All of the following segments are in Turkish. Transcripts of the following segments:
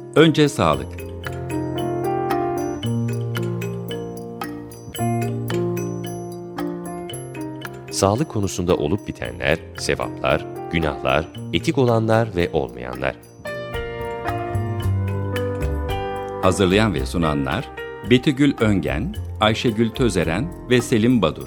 Önce sağlık. Sağlık konusunda olup bitenler, sevaplar, günahlar, etik olanlar ve olmayanlar. Hazırlayan ve sunanlar Betügül Öngen, Ayşegül Tözeren ve Selim Badur.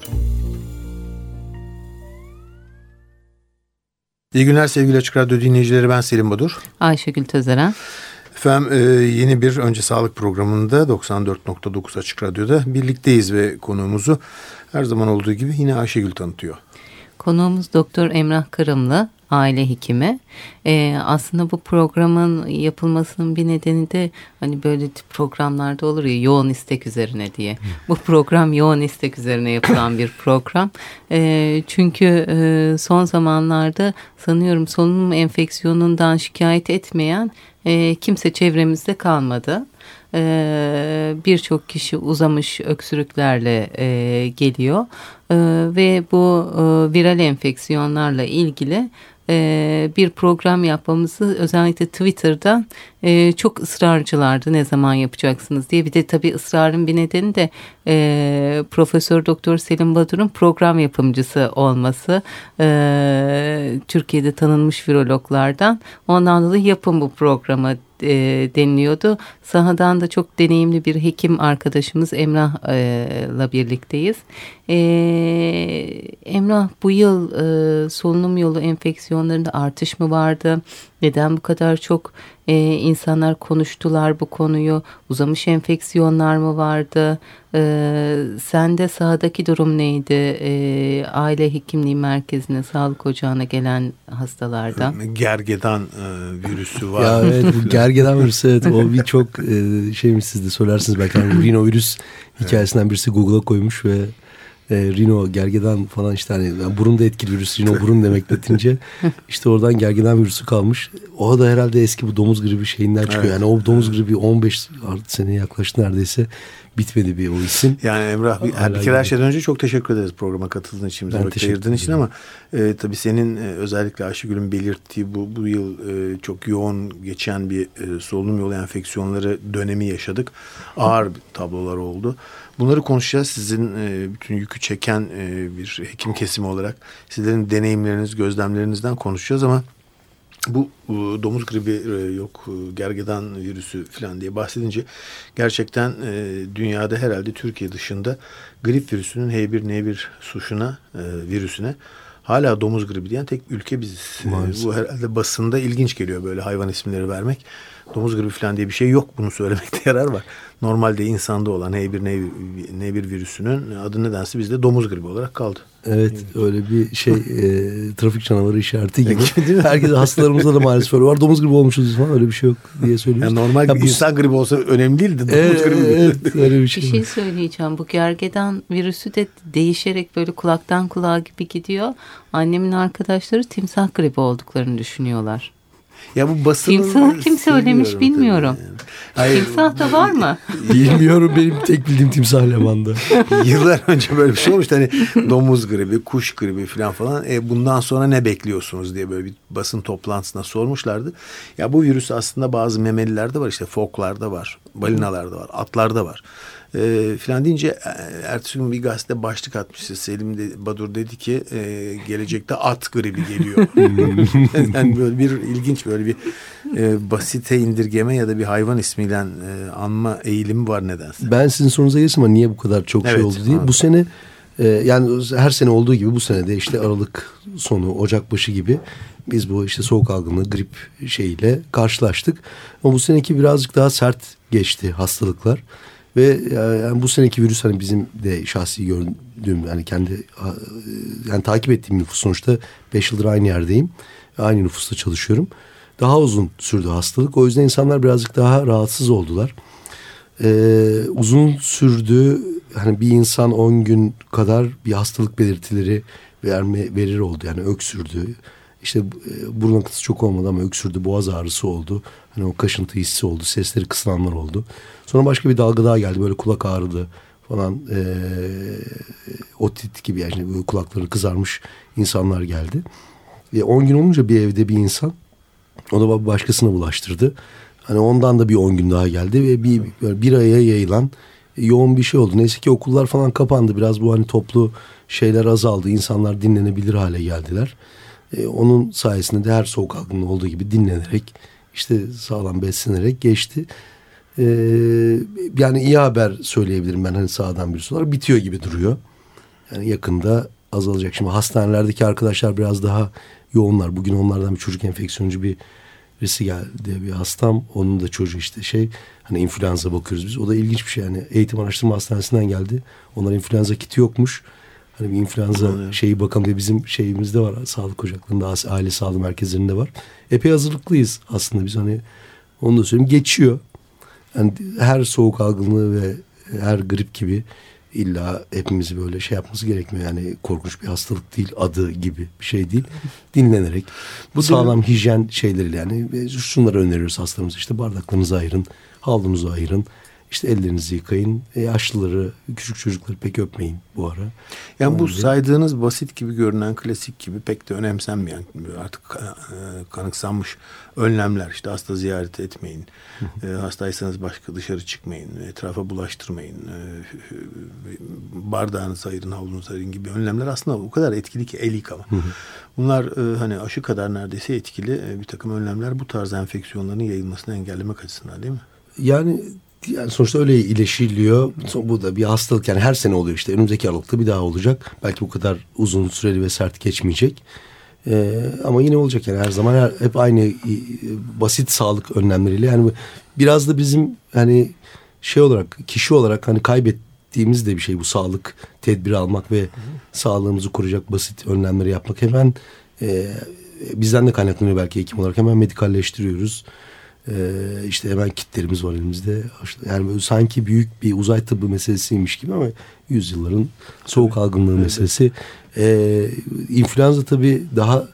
İyi günler sevgili Açık Radyo dinleyicileri, ben Selim Badur. Ayşegül Tözeren. Efendim yeni bir Önce Sağlık programında 94.9 Açık Radyo'da birlikteyiz ve konuğumuzu her zaman olduğu gibi yine Ayşegül tanıtıyor. Konuğumuz Doktor Emrah Kırımlı, aile hekimi. Aslında bu programın yapılmasının bir nedeni de hani böyle programlarda olur ya, yoğun istek üzerine diye. Bu program yoğun istek üzerine yapılan bir program. Çünkü son zamanlarda sanıyorum solunum enfeksiyonundan şikayet etmeyen kimse çevremizde kalmadı. Birçok kişi uzamış öksürüklerle geliyor ve bu viral enfeksiyonlarla ilgili bir program yapmamızı özellikle Twitter'dan çok ısrarcılardı, ne zaman yapacaksınız diye. Bir de tabii ısrarın bir nedeni de Profesör Doktor Selim Badur'un program yapımcısı olması, Türkiye'de tanınmış virologlardan. Ondan dolayı yapın bu programı deniliyordu. Sahadan da çok deneyimli bir hekim arkadaşımız Emrah'la birlikteyiz. Emrah, bu yıl solunum yolu enfeksiyonlarında artış mı vardı? Neden bu kadar çok insanlar konuştular bu konuyu? Uzamış enfeksiyonlar mı vardı? Sende sahadaki durum neydi? Aile hekimliği merkezine, sağlık ocağına gelen hastalardan. Gergedan virüsü var. Ya evet, bu gergedan virüsü, evet, o bir çok şey mi, siz de söylersiniz belki. Yani rinovirüs hikayesinden birisi Google'a koymuş ve rino, gergedan falan, işte hani yani burunda etkili virüs, rino burun demek latince. İşte oradan gergedan virüsü kalmış. O da herhalde eski bu domuz gribi şeyinden çıkıyor. Evet. Yani o domuz gribi 15 seneye yaklaştı neredeyse. Bitmedi bir o isim. Yani Emrah, bir kere her şeyden önce çok teşekkür ederiz programa katıldığın için, bize vakit ayırdığın için, ama tabii senin özellikle Ayşegül'ün belirttiği bu yıl çok yoğun geçen bir solunum yolu enfeksiyonları dönemi yaşadık. Ağır tablolar oldu. Bunları konuşacağız. Sizin bütün yükü çeken bir hekim kesimi olarak sizlerin deneyimleriniz, gözlemlerinizden konuşacağız, ama bu domuz gribi yok, gergedan virüsü falan diye bahsedince gerçekten dünyada, herhalde Türkiye dışında, grip virüsünün H1N1 suşuna virüsüne hala domuz gribi diyen tek ülke biziz. Bu herhalde basında ilginç geliyor, böyle hayvan isimleri vermek. Domuz gribi falan diye bir şey yok, bunu söylemekte yarar var. Normalde insanda olan H1N1 virüsünün adı nedense bizde domuz gribi olarak kaldı. Evet, öyle bir şey, trafik canavarı işareti gibi. Herkes, hastalarımızda da maalesef öyle var. Domuz gribi olmuşuz falan, öyle bir şey yok diye söylüyoruz. Yani normal insan gribi olsa önemli değildi. Domuz gribi. Evet, öyle bir şey. Bir şey söyleyeceğim. Bu gergedan virüsü de değişerek böyle kulaktan kulağa gibi gidiyor. Annemin arkadaşları timsah gribi olduklarını düşünüyorlar. Ya bu basının... Timsah kim söylemiş bilmiyorum. Yani. Timsah da var mı? Bilmiyorum, benim tek bildiğim timsah Leman'da. Yıllar önce böyle bir şey olmuştu. Hani domuz gribi, kuş gribi falan. Bundan sonra ne bekliyorsunuz diye böyle bir basın toplantısına sormuşlardı. Ya bu virüs aslında bazı memelilerde var, işte foklarda var, balinalarda var, atlarda var. Falan deyince ertesi gün bir gazete başlık atmıştı. Selim Badur dedi ki gelecekte at gribi geliyor. Yani böyle bir ilginç, böyle bir basite indirgeme ya da bir hayvan ismiyle anma eğilimi var nedense. Ben sizin sorunuza gelirsem ama niye bu kadar çok şey oldu diye. Bu sene yani her sene olduğu gibi bu sene de işte Aralık sonu, Ocak başı gibi biz bu işte soğuk algınlığı, grip şeyiyle karşılaştık. Ama bu seneki birazcık daha sert geçti hastalıklar. Ve yani bu seneki virüs, hani bizim de şahsi gördüğüm, yani kendi yani takip ettiğim nüfus, sonuçta 5 yıldır aynı yerdeyim. Aynı nüfusta çalışıyorum. Daha uzun sürdü hastalık. O yüzden insanlar birazcık daha rahatsız oldular. Uzun sürdü. Hani bir insan 10 gün kadar bir hastalık belirtileri verir oldu. Yani öksürdü. İşte burun akıntısı çok olmadı ama öksürdü, boğaz ağrısı oldu. Hani o kaşıntı hissi oldu, sesleri kısılanlar oldu. Sonra başka bir dalga daha geldi, böyle kulak ağrıdı falan, otit gibi, yani böyle kulakları kızarmış insanlar geldi. 10 gün olunca bir evde bir insan, o da başkasına bulaştırdı. Hani ondan da bir 10 gün daha geldi ve bir aya yayılan yoğun bir şey oldu. Neyse ki okullar falan kapandı. Biraz bu hani toplu şeyler azaldı. İnsanlar dinlenebilir hale geldiler. Onun sayesinde de her soğuk algınlığı olduğu gibi dinlenerek, işte sağlam beslenerek geçti. Yani iyi haber söyleyebilirim ben hani sağdan birisi olarak. Bitiyor gibi duruyor. Yani yakında azalacak. Şimdi hastanelerdeki arkadaşlar biraz daha yoğunlar. Bugün onlardan bir çocuk enfeksiyoncu birisi geldi. Bir hastam. Onun da çocuğu işte hani influenza bakıyoruz biz. O da ilginç bir şey. Yani Eğitim Araştırma Hastanesi'nden geldi. Onların influenza kiti yokmuş. Hani bir influenza şeyi bakalım diye bizim şeyimizde var. Sağlık ocaklarında, aile sağlığı merkezlerinde var. Epey hazırlıklıyız aslında biz, hani onu da söyleyeyim. Geçiyor. Yani her soğuk algınlığı ve her grip gibi illa hepimizi böyle şey yapması gerekmiyor. Yani korkunç bir hastalık değil, adı gibi bir şey değil. Dinlenerek, bu sağlam hijyen şeyleriyle, yani şunları öneriyoruz hastalarımıza. İşte bardaklarınızı ayırın, havlunuzu ayırın. İşte ellerinizi yıkayın. Yaşlıları, küçük çocukları pek öpmeyin bu ara. Yani bu saydığınız basit gibi görünen, klasik gibi pek de önemsenmeyen, artık kanıksanmış önlemler. İşte hasta ziyaret etmeyin. Hastaysanız başka dışarı çıkmayın. Etrafa bulaştırmayın. Bardağınızı ayırın, havlunuzu ayırın gibi önlemler aslında o kadar etkili ki el yıkama. Bunlar hani aşı kadar neredeyse etkili bir takım önlemler bu tarz enfeksiyonların yayılmasını engellemek açısından, değil mi? Yani sonuçta öyle iyileşiliyor. Bu da bir hastalık, yani her sene oluyor işte. Önümüzdeki Aralık'ta bir daha olacak. Belki bu kadar uzun süreli ve sert geçmeyecek. Ama yine olacak yani her zaman hep aynı basit sağlık önlemleriyle. Yani biraz da bizim hani şey olarak, kişi olarak hani kaybettiğimiz de bir şey bu, sağlık tedbiri almak ve sağlığımızı koruyacak basit önlemleri yapmak. Hemen bizden de kaynaklanıyor belki hekim olarak, hemen medikalleştiriyoruz. İşte hemen kitlerimiz var elimizde. Yani böyle sanki büyük bir uzay tıbbı meselesiymiş gibi ama yüzyılların soğuk algınlığı meselesi. İnfluenza tabii daha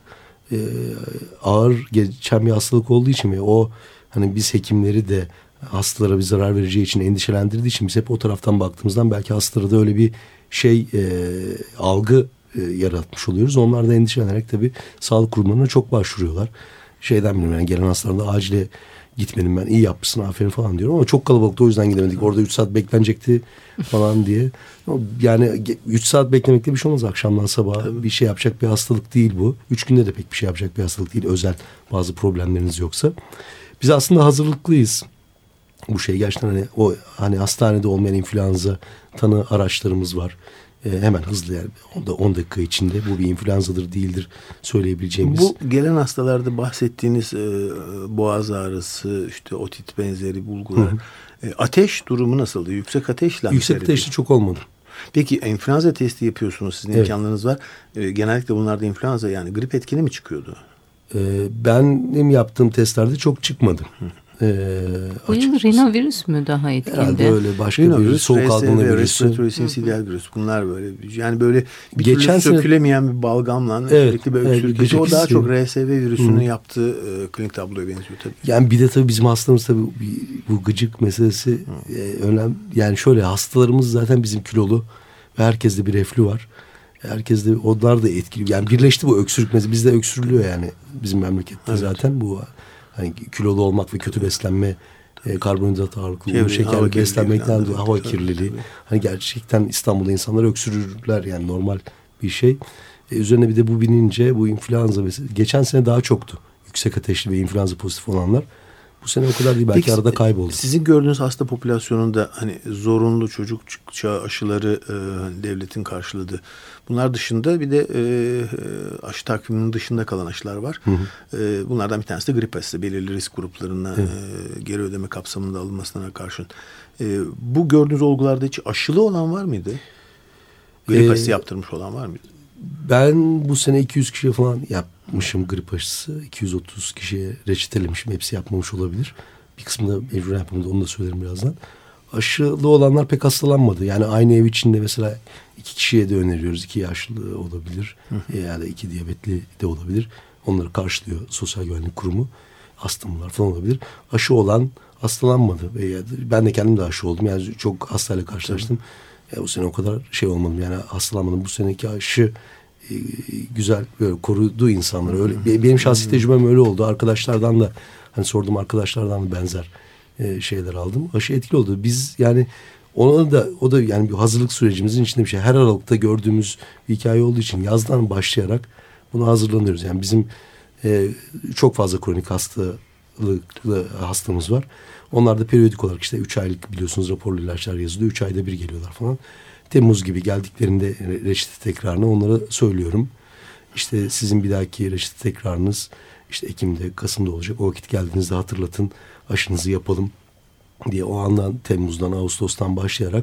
ağır geçen bir hastalık olduğu için ve o hani biz hekimleri de hastalara bir zarar vereceği için endişelendirdiği için biz hep o taraftan baktığımızdan belki hastalara da öyle bir şey algı yaratmış oluyoruz. Onlar da endişelenerek tabii sağlık kurumlarına çok başvuruyorlar. Şeyden bilmiyorum, yani gelen hastalarında acile gitmedim ben, iyi yapmışsın aferin falan diyorum ama çok kalabalıktı, o yüzden gidemedik. Orada 3 saat beklenecekti falan diye. Yani 3 saat beklemekte bir şey olmaz, akşamdan sabaha bir şey yapacak bir hastalık değil bu. 3 günde de pek bir şey yapacak bir hastalık değil, özel bazı problemleriniz yoksa. Biz aslında hazırlıklıyız. Bu şey gerçekten hani hastanede olmayan influenza tanı araçlarımız var. Hemen hızlı, yani 10 dakika içinde bu bir influenzadır değildir söyleyebileceğimiz. Bu gelen hastalarda bahsettiğiniz boğaz ağrısı, işte otit benzeri bulgular, ateş durumu nasıldı? Yüksek ateşle mi? Yüksek ateşli çok olmadı. Peki influenza testi yapıyorsunuz, sizin imkanlarınız var. Genellikle bunlarda influenza, yani grip etkili mi çıkıyordu? Benim yaptığım testlerde çok çıkmadı. Bu yıl rinovirüs mü daha etkili? Herhalde öyle, başka bir soğuk algınlığı virüsü. Respiratory syncytial virüs. Bunlar böyle. Yani böyle bir türlü sökülemeyen bir balgamla sürekli böyle öksürtücü. O daha çok RSV virüsünün yaptığı klinik tabloya benziyor tabii. Yani bir de tabii bizim hastamız tabii bu gıcık meselesi önemli. Yani şöyle, hastalarımız zaten bizim kilolu ve herkeste bir reflü var. Herkes de, onlar da etkili. Yani birleşti bu öksürük meselesi. Bizde öksürülüyor yani bizim memlekette zaten bu. Hani kilolu olmak ve kötü beslenme, karbonhidrat ağırlıklı, şekerli beslenmekten dolayı hava kirliliği. Hani gerçekten İstanbul'da insanlar öksürürler, yani normal bir şey. Üzerine bir de bu binince bu influenza mesela geçen sene daha çoktu. Yüksek ateşli ve influenza pozitif olanlar. Bu sene o kadar değil, belki peki, arada kayboldu. Sizin gördüğünüz hasta popülasyonunda hani zorunlu çocuk çağı aşıları devletin karşıladığı, bunlar dışında bir de aşı takviminin dışında kalan aşılar var. Bunlardan bir tanesi de grip aşısı, belirli risk gruplarına geri ödeme kapsamında alınmasına karşın. Bu gördüğünüz olgularda hiç aşılı olan var mıydı? Grip aşısı yaptırmış olan var mıydı? Ben bu sene 200 kişiye falan yapmışım grip aşısı. 230 kişiye reçetelemişim. Hepsi yapmamış olabilir. Bir kısmı da mecbur yapmadı. Onu da söylerim birazdan. Aşılı olanlar pek hastalanmadı. Yani aynı ev içinde mesela 2 kişiye de öneriyoruz. 2 yaşlı olabilir. Ya da 2 diyabetli de olabilir. Onları karşılıyor Sosyal Güvenlik Kurumu. Astımlar falan olabilir. Aşı olan hastalanmadı. Ben de kendim de aşı oldum. Yani çok hastayla karşılaştım. Bu sene o kadar şey olmadım. Yani hastalanmadım. Bu seneki aşı güzel böyle korudu insanları. Öyle benim şahsi tecrübem öyle oldu. Arkadaşlardan da Hani sorduğum arkadaşlardan da benzer şeyler aldım. Aşı etkili oldu. Biz yani o da yani bir hazırlık sürecimizin içinde bir şey. Her aralıkta gördüğümüz bir hikaye olduğu için yazdan başlayarak buna hazırlanıyoruz. Yani bizim çok fazla kronik hastamız var. Onlar da periyodik olarak işte 3 aylık biliyorsunuz raporlu ilaçlar yazılıyor. 3 ayda bir geliyorlar falan. Temmuz gibi geldiklerinde reçete tekrarını onlara söylüyorum. İşte sizin bir dahaki reçete tekrarınız işte Ekim'de, Kasım'da olacak. O vakit geldiğinizde hatırlatın, aşınızı yapalım diye o andan Temmuz'dan, Ağustos'tan başlayarak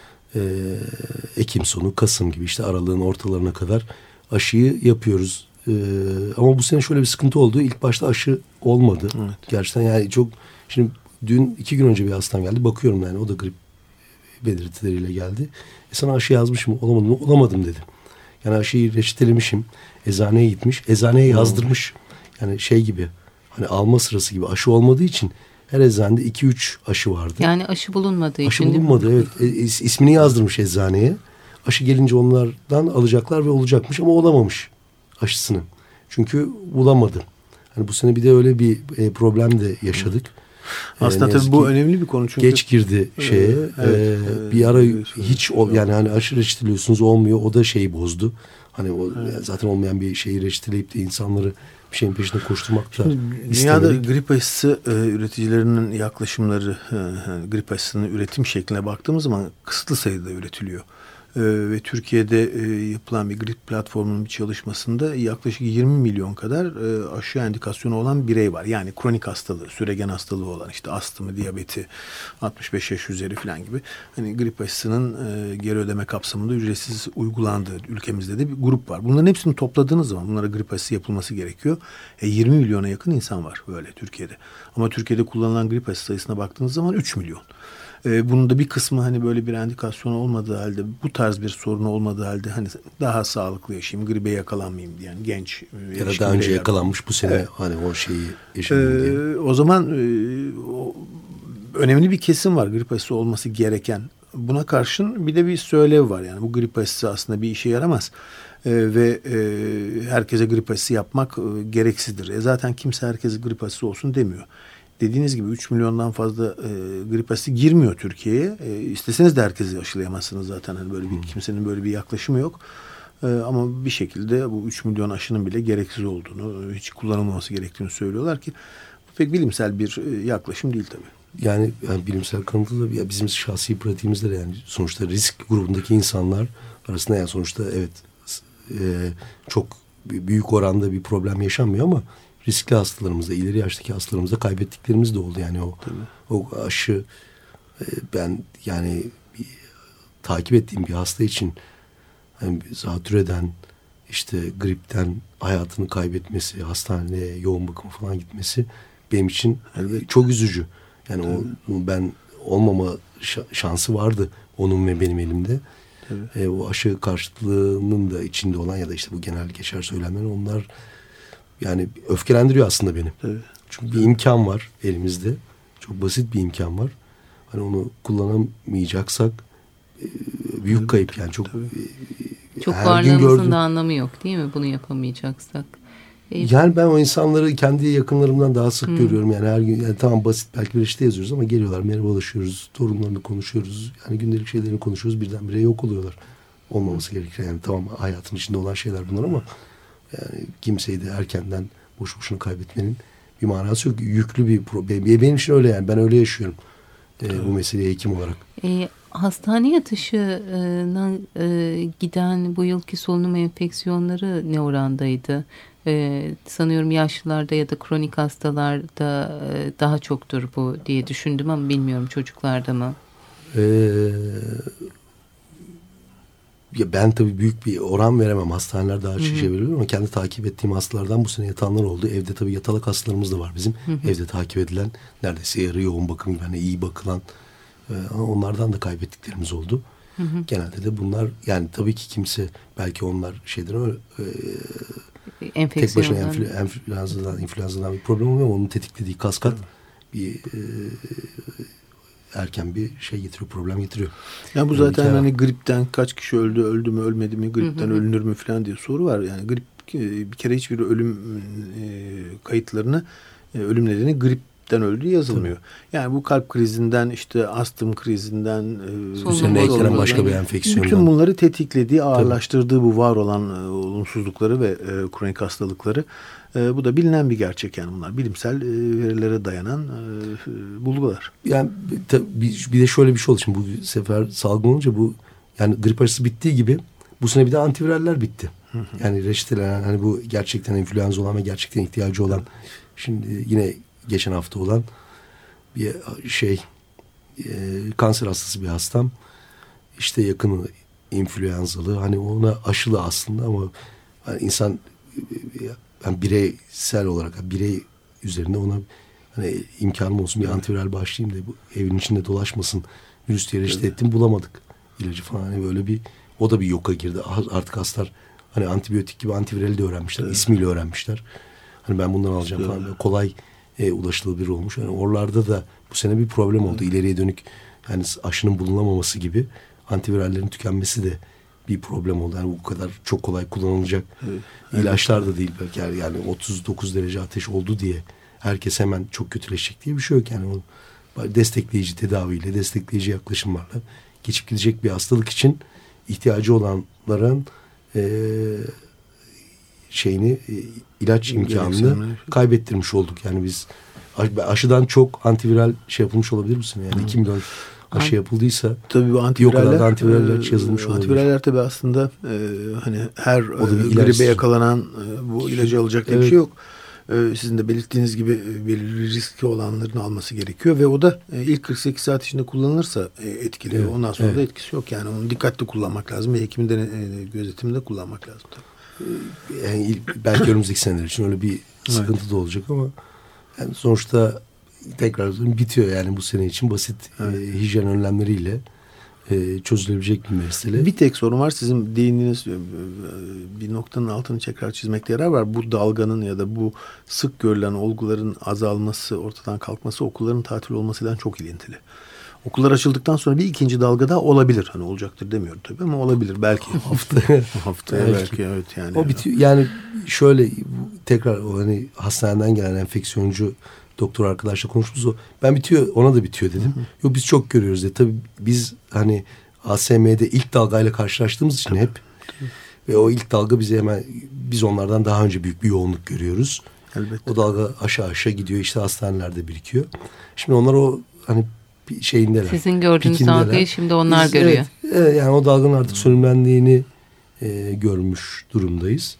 Ekim sonu, Kasım gibi işte aralığın ortalarına kadar aşıyı yapıyoruz. Ama bu sene şöyle bir sıkıntı oldu. İlk başta aşı olmadı. Evet. Gerçekten yani çok... Şimdi dün 2 gün önce bir hastam geldi. Bakıyorum yani o da grip belirtileriyle geldi. Sana aşı yazmışım, olamadım mı? Olamadım dedi. Yani aşıyı reçetelemişim. Eczaneye gitmiş. Eczaneye yazdırmış. Yani şey gibi, hani alma sırası gibi aşı olmadığı için her eczanede 2-3 aşı vardı. Yani aşı bulunmadığı aşı için. Bulunmadı, evet. İsmini yazdırmış eczaneye. Aşı gelince onlardan alacaklar ve olacakmış ama olamamış aşısını. Çünkü bulamadı. Hani bu sene bir de öyle bir problem de yaşadık. Aslında tabii bu önemli bir konu çünkü. Geç girdi şeye. Bir ara hiç yani hani aşı reçeteliyorsunuz olmuyor. O da şeyi bozdu. Hani o zaten olmayan bir şeyi reçeteleyip de insanları bir şeyin peşinde koşturmak da istemedik. Dünyada grip aşısı üreticilerinin yaklaşımları, grip aşısının üretim şekline baktığımız zaman kısıtlı sayıda üretiliyor. Ve Türkiye'de yapılan bir grip platformunun bir çalışmasında yaklaşık 20 milyon kadar aşı indikasyonu olan birey var. Yani kronik hastalığı, süregen hastalığı olan işte astımı, diyabeti, 65 yaş üzeri falan gibi. Hani grip aşısının geri ödeme kapsamında ücretsiz uygulandığı ülkemizde de bir grup var. Bunların hepsini topladığınız zaman bunlara grip aşısı yapılması gerekiyor. 20 milyona yakın insan var böyle Türkiye'de. Ama Türkiye'de kullanılan grip aşısı sayısına baktığınız zaman 3 milyon. Bunun da bir kısmı hani böyle bir indikasyon olmadığı halde, bu tarz bir sorun olmadığı halde hani daha sağlıklı yaşayayım, gribe yakalanmayayım diyen genç ya da daha önce yakalanmış bu sene hani o şeyi yaşamayayım diye. O zaman önemli bir kesim var grip aşısı olması gereken. Buna karşın bir de bir söylev var, yani bu grip aşısı aslında bir işe yaramaz. Ve herkese grip aşısı yapmak gereksizdir. Zaten kimse herkese grip aşısı olsun demiyor. Dediğiniz gibi 3 milyondan fazla grip aşısı girmiyor Türkiye'ye. İsteseniz de herkesi aşılayamazsınız zaten. Hani böyle bir kimsenin böyle bir yaklaşımı yok. Ama bir şekilde bu 3 milyon aşının bile gereksiz olduğunu, hiç kullanılmaması gerektiğini söylüyorlar ki bu pek bilimsel bir yaklaşım değil tabii. Yani bilimsel kanıtı da bizim şahsi pratiğimizde de yani sonuçta risk grubundaki insanlar arasında yani sonuçta evet çok büyük oranda bir problem yaşanmıyor ama riskli hastalarımızda, ileri yaştaki hastalarımızda kaybettiklerimiz de oldu. Yani o aşı ben yani takip ettiğim bir hasta için yani zatürreden işte gripten hayatını kaybetmesi, hastaneye yoğun bakıma falan gitmesi benim için çok üzücü. Yani ben olmama şansı vardı onun ve benim elimde. O aşı karşıtlığının da içinde olan ya da işte bu genel geçer söylemler onlar yani öfkelendiriyor aslında beni. Evet. Çünkü bir imkan var elimizde. Çok basit bir imkan var. Hani onu kullanamayacaksak büyük kayıp yani çok varlığımızın da anlamı yok değil mi bunu yapamayacaksak? Yani ben o insanları kendi yakınlarımdan daha sık görüyorum yani her gün yani tamam basit belki bir işte yazıyoruz ama geliyorlar merhabalaşıyoruz, torunlarını konuşuyoruz. Yani gündelik şeylerini konuşuyoruz, birdenbire yok oluyorlar. Olmaması gerekir yani tamam hayatın içinde olan şeyler bunlar ama yani kimseyi de erkenden boş boşuna kaybetmenin bir manası yok. Yüklü bir problem. Benim için öyle yani. Ben öyle yaşıyorum. Bu meseleye hekim olarak. Hastane yatışına giden bu yılki solunum enfeksiyonları ne orandaydı? Sanıyorum yaşlılarda ya da kronik hastalarda daha çoktur bu diye düşündüm ama bilmiyorum çocuklarda mı? Ya ben tabii büyük bir oran veremem. Hastaneler daha şişe veriyor ama kendi takip ettiğim hastalardan bu sene yatanlar oldu. Evde tabii yatalak hastalarımız da var bizim. Evde takip edilen neredeyse yarı yoğun bakım yani iyi bakılan onlardan da kaybettiklerimiz oldu. Genelde de bunlar yani tabii ki kimse belki onlar şeyden tek başına influenzadan bir problem olmuyor ama onun tetiklediği kaskat bir erken bir şey getiriyor, problem getiriyor. Yani bu zaten hani gripten kaç kişi öldü mü, ölmedi mi, gripten ölünür mü falan diye soru var. Yani grip bir kere hiçbir ölüm kayıtlarını ölüm nedeni gripten öldüğü yazılmıyor. Yani bu kalp krizinden, işte astım krizinden, üzerine eklenen başka bir enfeksiyondan. Bütün bunları tetiklediği, ağırlaştırdığı bu var olan olumsuzlukları ve kronik hastalıkları. Bu da bilinen bir gerçek, yani bunlar bilimsel verilere dayanan bulgular. Yani bir de şöyle bir şey oldu. Şimdi bu sefer salgın olunca bu, yani grip aşısı bittiği gibi bu sene bir de antiviraller bitti. Yani reçetelenen, hani bu gerçekten influenza olan ve gerçekten ihtiyacı olan, şimdi yine geçen hafta olan bir kanser hastası bir hastam, işte yakını influenzalı, hani ona aşılı aslında ama hani insan, yani bireysel olarak birey üzerinde ona hani imkanım olsun bir antiviral başlayayım da bu evin içinde dolaşmasın virüs diye reçete ettim, bulamadık ilacı falan, hani böyle bir, o da bir yoka girdi. Artık hastalar hani antibiyotik gibi antivirali de öğrenmişler, ismiyle öğrenmişler. Hani ben bundan alacağım falan, böyle kolay ulaşılabilir olmuş. Yani oralarda da bu sene bir problem oldu. İleriye dönük yani aşının bulunamaması gibi antivirallerin tükenmesi de bir problem oldu. Yani bu kadar çok kolay kullanılacak ilaçlar da değil belki. Yani 39 derece ateş oldu diye herkes hemen çok kötüleşecek diye bir şey yok. Yani o destekleyici tedaviyle, destekleyici yaklaşımlarla geçip gidecek bir hastalık için ihtiyacı olanların ilaç imkanını kaybettirmiş olduk. Yani biz aşıdan çok antiviral yapılmış olabilir mi sene? Yani 2 milyon aşı yapıldıysa tabii bu antiviraller yazılmış olabilir. Antiviraller tabii aslında hani her gribe yakalanan bu ilacı alacak diye bir şey yok. Sizin de belirttiğiniz gibi belirli riski olanların alması gerekiyor ve o da ilk 48 saat içinde kullanılırsa etkili. Evet, ondan sonra da etkisi yok. Yani onu dikkatli kullanmak lazım ve hekimin de gözetiminde kullanmak lazım tabii. Yani belki önümüzdeki seneler için öyle bir sıkıntı da olacak ama yani sonuçta tekrar bitiyor, yani bu sene için basit hijyen önlemleriyle çözülebilecek bir mesele. Bir tek sorun var, sizin değindiğiniz bir noktanın altını tekrar çizmekte yarar var. Bu dalganın ya da bu sık görülen olguların azalması, ortadan kalkması okulların tatil olmasıyla çok ilintili. Okullar açıldıktan sonra bir ikinci dalga da olabilir. Hani olacaktır demiyorum tabii ama olabilir belki. Haftaya belki evet yani. O bitiyor. Yani şöyle tekrar o hani hastaneden gelen enfeksiyoncu doktor arkadaşla konuşmuşuz. Ben bitiyor, ona da bitiyor dedim. Yok biz çok görüyoruz dedi. Tabii biz hani ASM'de ilk dalgayla karşılaştığımız için hep ve o ilk dalga bize hemen, biz onlardan daha önce büyük bir yoğunluk görüyoruz. Elbette. O dalga aşağı gidiyor, işte hastanelerde birikiyor. Şimdi onlar o hani şeyindeler. Sizin gördüğünüz dalgayı şimdi onlar görüyor. Evet, yani o dalganın artık sönümlendiğini görmüş durumdayız.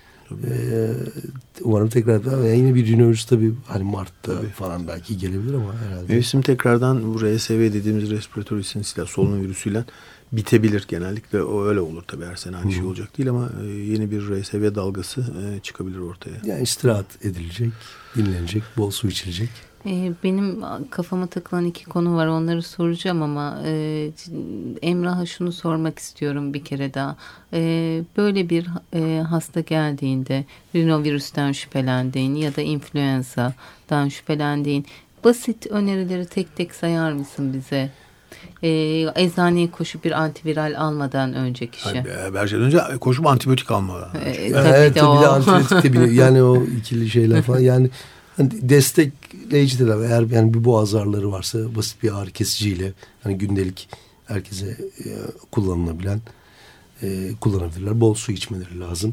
Umarım tekrar yine bir rinovirüs tabii hani Mart'ta falan belki gelebilir ama herhalde. Mevsim tekrardan bu RSV dediğimiz respiratory syncytial solunum virüsüyle bitebilir. Genellikle o öyle olur tabii, her sene aynı şey olacak değil ama yeni bir RSV dalgası çıkabilir ortaya. Yani istirahat edilecek, dinlenecek, bol su içilecek. Benim kafama takılan 2 konu var, onları soracağım ama Emrah'a şunu sormak istiyorum bir kere daha. Böyle bir hasta geldiğinde rinovirüsten şüphelendiğin ya da influenza'dan şüphelendiğin basit önerileri tek tek sayar mısın bize? Eczaneye koşup bir antiviral almadan önce kişi. Her şeyden önce koşup antibiyotik almadan. Tabii de antibiyotik de yani o ikili şeyler falan yani. Hani destekleyici tedavi, eğer yani bir boğaz ağrıları varsa basit bir ağrı kesiciyle hani gündelik herkese kullanılabilen kullanabilirler. Bol su içmeleri lazım.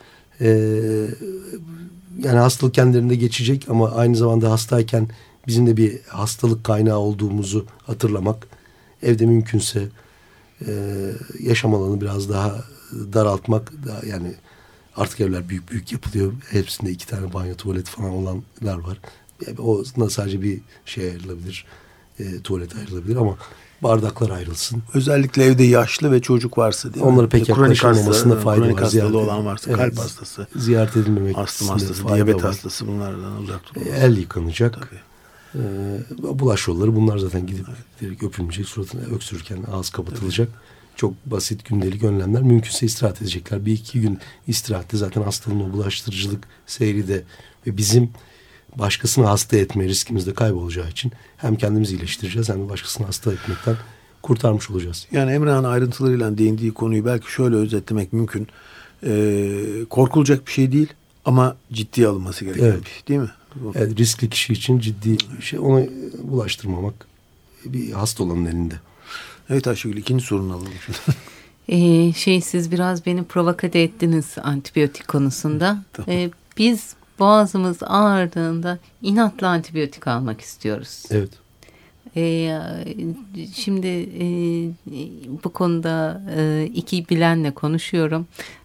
Yani hastalık kendilerinde geçecek ama aynı zamanda hastayken bizim de bir hastalık kaynağı olduğumuzu hatırlamak, evde mümkünse yaşam alanı biraz daha daraltmak, daha yani artık evler büyük yapılıyor. Hepsinde 2 tane banyo, tuvalet falan olanlar var. Yani o sadece bir ayrılabilir. Tuvalet ayrılabilir ama bardaklar ayrılsın. Özellikle evde yaşlı ve çocuk varsa değil mi? Onları pek yaklaşılmamasında fayda var. Kronik hastalığı olan varsa, kalp hastası, ziyaret edilmemek, astım hastası, diyabet hastası, bunlardan uzak tutulması. El yıkanacak. Bulaş yolları bunlar zaten, gidip direkt öpülmeyecek, suratına öksürürken ağız kapatılacak. Çok basit gündelik önlemler. Mümkünse istirahat edecekler. 1-2 gün istirahatte zaten hastalığın o bulaştırıcılık seyri de ve bizim başkasını hasta etme riskimiz de kaybolacağı için hem kendimizi iyileştireceğiz hem de başkasını hasta etmekten kurtarmış olacağız. Yani Emrah'ın ayrıntılarıyla değindiği konuyu belki şöyle özetlemek mümkün. Korkulacak bir şey değil ama ciddiye alınması gereken bir şey değil mi? Evet, riskli kişi için ciddi bir şey. Ona bulaştırmamak bir hasta olanın elinde. Evet Ayşegül, ikinci sorunu alalım şimdi. Siz biraz beni provokate ettiniz antibiyotik konusunda. Tamam. Biz boğazımız ağrıdığında inatla antibiyotik almak istiyoruz. Evet. Şimdi bu konuda iki bilenle konuşuyorum.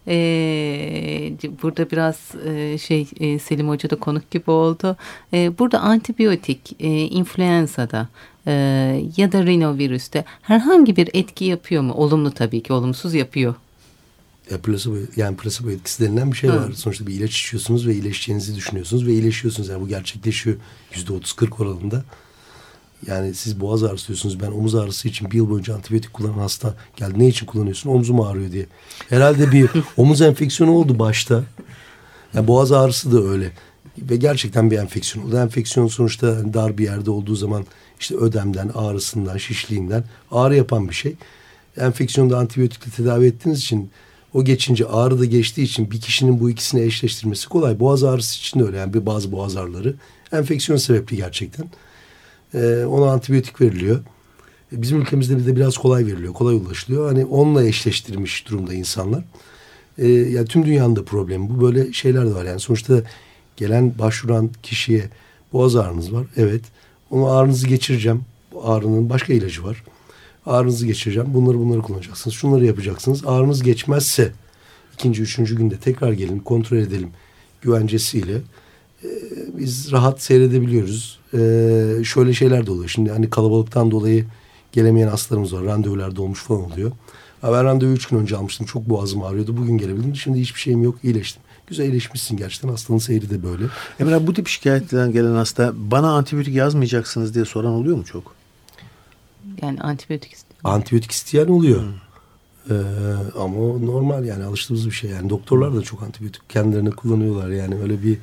Burada biraz Selim Hoca da konuk gibi oldu. Burada antibiyotik influenza'da ya da rinovirüste herhangi bir etki yapıyor mu? Olumlu tabii ki, olumsuz yapıyor. Plasebo etkisi denilen bir şey var. Sonuçta bir ilaç içiyorsunuz ve iyileşeceğinizi düşünüyorsunuz ve iyileşiyorsunuz. Yani bu gerçekleşiyor %30-40 oranında. Yani siz boğaz ağrısı diyorsunuz. Ben omuz ağrısı için bir yıl boyunca antibiyotik kullanan hasta geldi. Ne için kullanıyorsun? Omzum ağrıyor diye. Herhalde bir omuz enfeksiyonu oldu başta. Yani boğaz ağrısı da öyle. Ve gerçekten bir enfeksiyon oldu. Enfeksiyon sonuçta dar bir yerde olduğu zaman işte ödemden, ağrısından, şişliğinden ağrı yapan bir şey. Enfeksiyonu antibiyotikle tedavi ettiğiniz için o geçince, ağrı da geçtiği için bir kişinin bu ikisini eşleştirmesi kolay. Boğaz ağrısı için de öyle. Yani bazı boğaz ağrıları enfeksiyon sebepli gerçekten. Ona antibiyotik veriliyor. Bizim ülkemizde de biraz kolay veriliyor. Kolay ulaşılıyor. Hani onunla eşleştirmiş durumda insanlar. Yani tüm dünyanın da problemi. Bu böyle şeyler de var. Yani sonuçta gelen başvuran kişiye boğaz ağrınız var. Evet. Onu ağrınızı geçireceğim. Bu ağrının başka ilacı var. Ağrınızı geçireceğim. Bunları kullanacaksınız. Şunları yapacaksınız. Ağrınız geçmezse 2. 3. günde tekrar gelin, kontrol edelim güvencesiyle. Biz rahat seyredebiliyoruz. Şöyle şeyler de oluyor. Şimdi hani kalabalıktan dolayı gelemeyen hastalarımız var. Randevular dolmuş falan oluyor. Ben randevu 3 gün önce almıştım. Çok boğazım ağrıyordu. Bugün gelebildim. Şimdi hiçbir şeyim yok. İyileştim. Güzel iyileşmişsin gerçekten. Hastanın seyri de böyle. Emrah, bu tip şikayetlerden gelen hasta bana antibiyotik yazmayacaksınız diye soran oluyor mu çok? Yani antibiyotik isteyen. Antibiyotik isteyen oluyor. Ama o normal yani, alıştığımız bir şey. Yani doktorlar da çok antibiyotik kendilerine kullanıyorlar. Yani öyle bir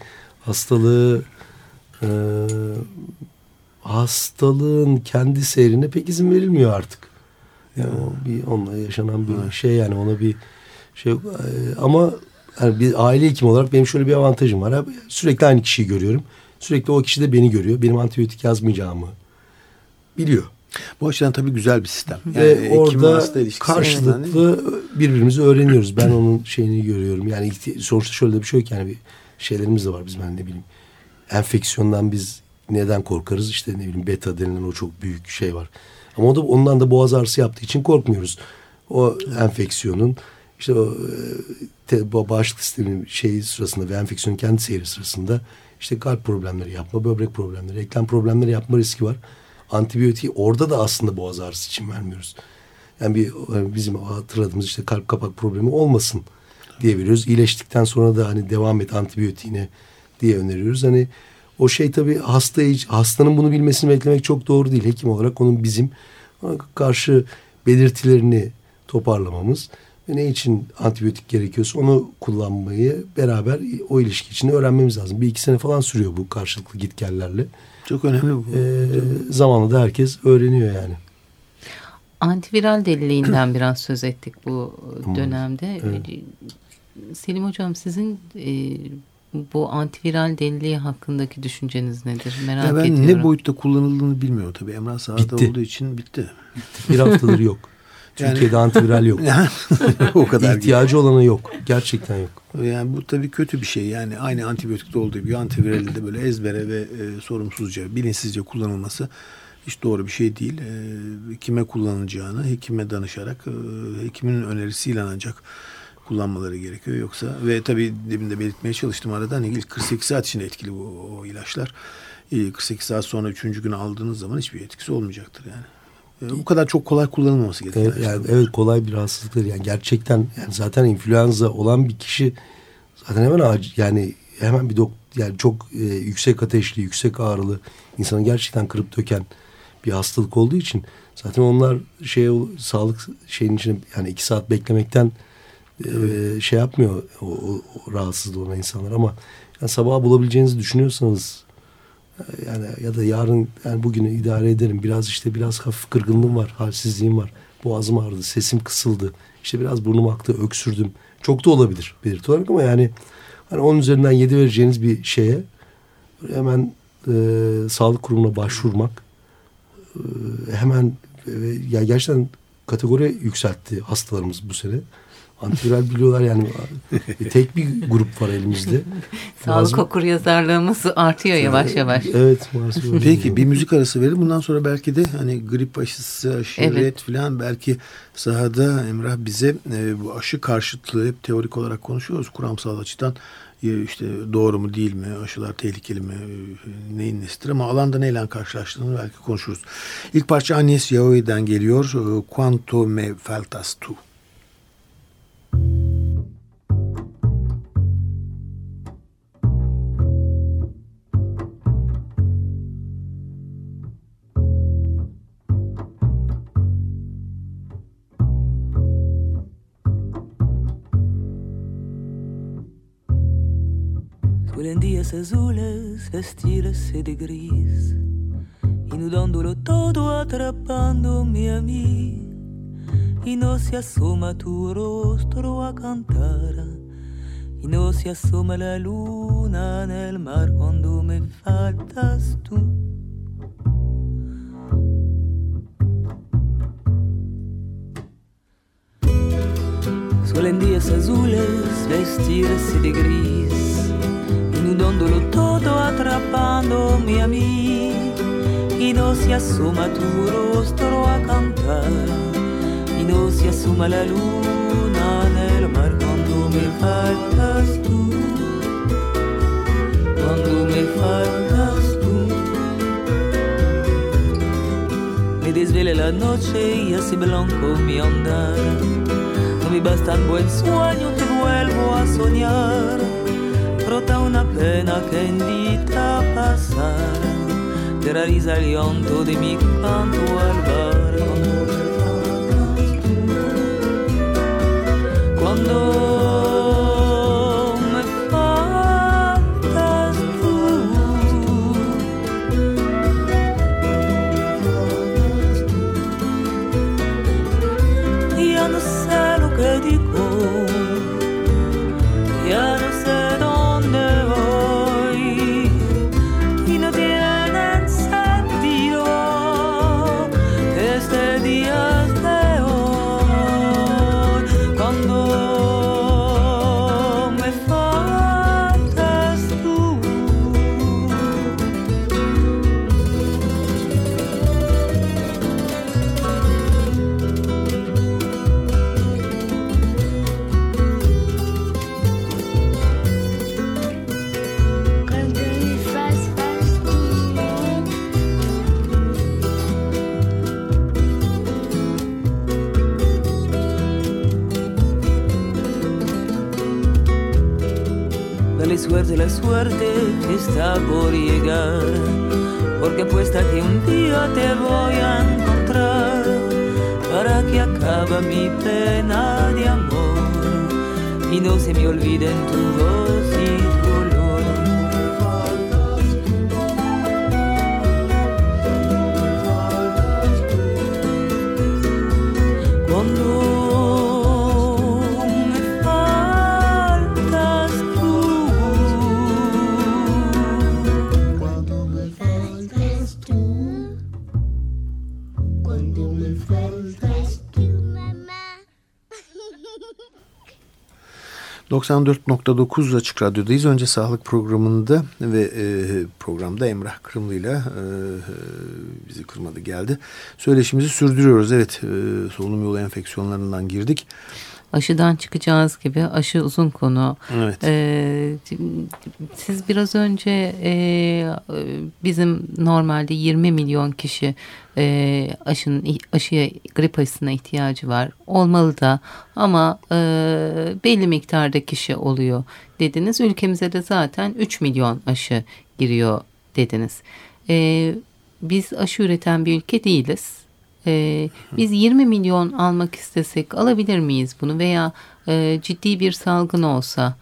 hastalığın kendi seyrine pek izin verilmiyor artık. Yani o bir onunla yaşanan bir şey, yani ona bir şey ama yani bir aile hekimi olarak benim şöyle bir avantajım var. Sürekli aynı kişiyi görüyorum. Sürekli o kişi de beni görüyor. Benim antibiyotik yazmayacağımı biliyor. Bu açıdan tabii güzel bir sistem. Yani orada karşılıklı birbirimizi öğreniyoruz. Ben onun şeyini görüyorum. Yani sonuçta şöyle de bir şey yok. Yani bir şeylerimiz de var. Biz ne bileyim, enfeksiyondan biz neden korkarız? İşte ne bileyim, beta denilen o çok büyük şey var. Ama o da ondan da boğaz ağrısı yaptığı için korkmuyoruz. O enfeksiyonun işte o bağışıklık sisteminin şeyi sırasında ve enfeksiyonun kendi seyri sırasında işte kalp problemleri yapma, böbrek problemleri, eklem problemleri yapma riski var. Antibiyotiği orada da aslında boğaz ağrısı için vermiyoruz. Yani bizim hatırladığımız işte kalp kapak problemi olmasın diye veriyoruz. İyileştikten sonra da hani devam et antibiyotiğine diye öneriyoruz. Hani o şey tabii hastanın bunu bilmesini beklemek çok doğru değil. Hekim olarak onun bizim karşı belirtilerini toparlamamız ve ne için antibiyotik gerekiyorsa onu kullanmayı beraber o ilişki içinde öğrenmemiz lazım. 1-2 sene falan sürüyor bu karşılıklı gitgellerle. Çok önemli bu. Zamanla da herkes öğreniyor yani. Antiviral deliliğinden biraz söz ettik bu dönemde. Evet. Selim Hocam, sizin bu antiviral deliliği hakkındaki düşünceniz nedir? Merak ediyorum. Ben ne boyutta kullanıldığını bilmiyorum tabii. Emrah sahada olduğu için bitti. Bir haftadır yok. Türkiye'de antiviral yok. O kadar. İhtiyacı olanı yok. Gerçekten yok. Yani bu tabii kötü bir şey. Yani aynı antibiyotikte olduğu gibi antiviralde de böyle ezbere ve sorumsuzca, bilinçsizce kullanılması hiç doğru bir şey değil. Kime kullanılacağını hekime danışarak, hekimin önerisiyle ancak kullanmaları gerekiyor. Yoksa ve tabii demin de belirtmeye çalıştım arada, hani ilk 48 saat içinde etkili o ilaçlar. 48 saat sonra 3. günü aldığınız zaman hiçbir etkisi olmayacaktır yani. Bu kadar çok kolay kullanılmaması gerekiyor. Evet, kolay bir hastalıktır. Yani gerçekten, yani zaten influenza olan bir kişi zaten hemen bir yani çok yüksek ateşli, yüksek ağrılı, insanı gerçekten kırıp döken bir hastalık olduğu için zaten onlar sağlık şeyin içine yani 2 saat beklemekten şey yapmıyor o rahatsızlığı olan insanlar. Ama yani sabah bulabileceğinizi düşünüyorsanız yani ya da yarın, yani bugünü idare ederim. Biraz hafif kırgınlığım var, halsizliğim var. Boğazım ağrıdı, sesim kısıldı. İşte biraz burnum aktı, öksürdüm. Çok da olabilir belirti olarak ama yani hani 10 üzerinden 7 vereceğiniz bir şeye hemen sağlık kurumuna başvurmak hemen ya gerçekten kategori yükseltti hastalarımız bu sene. Antiviral biliyorlar yani. Tek bir grup var elimizde. Sağlık okuryazarlığımız artıyor yavaş yavaş. Evet maalesef. Peki bir müzik arası verelim. Bundan sonra belki de hani grip aşısı, aşiret falan belki sahada Emrah bize bu aşı karşıtlığı hep teorik olarak konuşuyoruz. Kuramsal açıdan işte doğru mu değil mi, aşılar tehlikeli mi, neyin nesidir ama alanda neyle karşılaştığını belki konuşuruz. İlk parça Agnes Jaoi'den geliyor. Quanto me faltas tu. Suelen días azules vestirse de gris, inundándolo todo, atrapándome a mí, y no se asoma tu rostro a cantar, y no se asoma la luna en el mar cuando me faltas tú. Suelen días azules vestirse de gris, inundándolo todo, atrapándome a mí, y no se asoma tu rostro a cantar, y no se asoma la luna en el mar cuando me faltas tú, cuando me faltas tú. Me desvela la noche y hace blanco mi andar, no me basta un buen sueño, te vuelvo a soñar. Brota una pena que invita a pasar, terroriza el llanto de mi canto al bar. Cuando me faltas tú, ya no sé lo que digo, ya no sé dónde voy, y no tienen sentido este día de hoy. Cuando me faltas tú, Quando me faz tu. dale suerte la suerte que está por llegar, porque apuesta que un día te voy a encontrar, para que acabe mi pena de amor y no se me olviden tu voz y tu olor. Cuando me faltas tú, Quando me faltas tu. Quando me faltas tu, mamá. 94.9 Açık Radyo'dayız. Önce sağlık programında ve programda Emrah Kırımlı ile bizi kırmadı geldi. Söyleşimizi sürdürüyoruz. Evet, solunum yolu enfeksiyonlarından girdik. Aşıdan çıkacağız gibi. Aşı uzun konu. Evet. Siz biraz önce bizim normalde 20 milyon kişi aşıya, grip aşısına ihtiyacı var. Olmalı da ama belli miktarda kişi oluyor dediniz. Ülkemize de zaten 3 milyon aşı giriyor dediniz. Biz aşı üreten bir ülke değiliz. Biz 20 milyon almak istesek alabilir miyiz bunu veya ciddi bir salgın olsa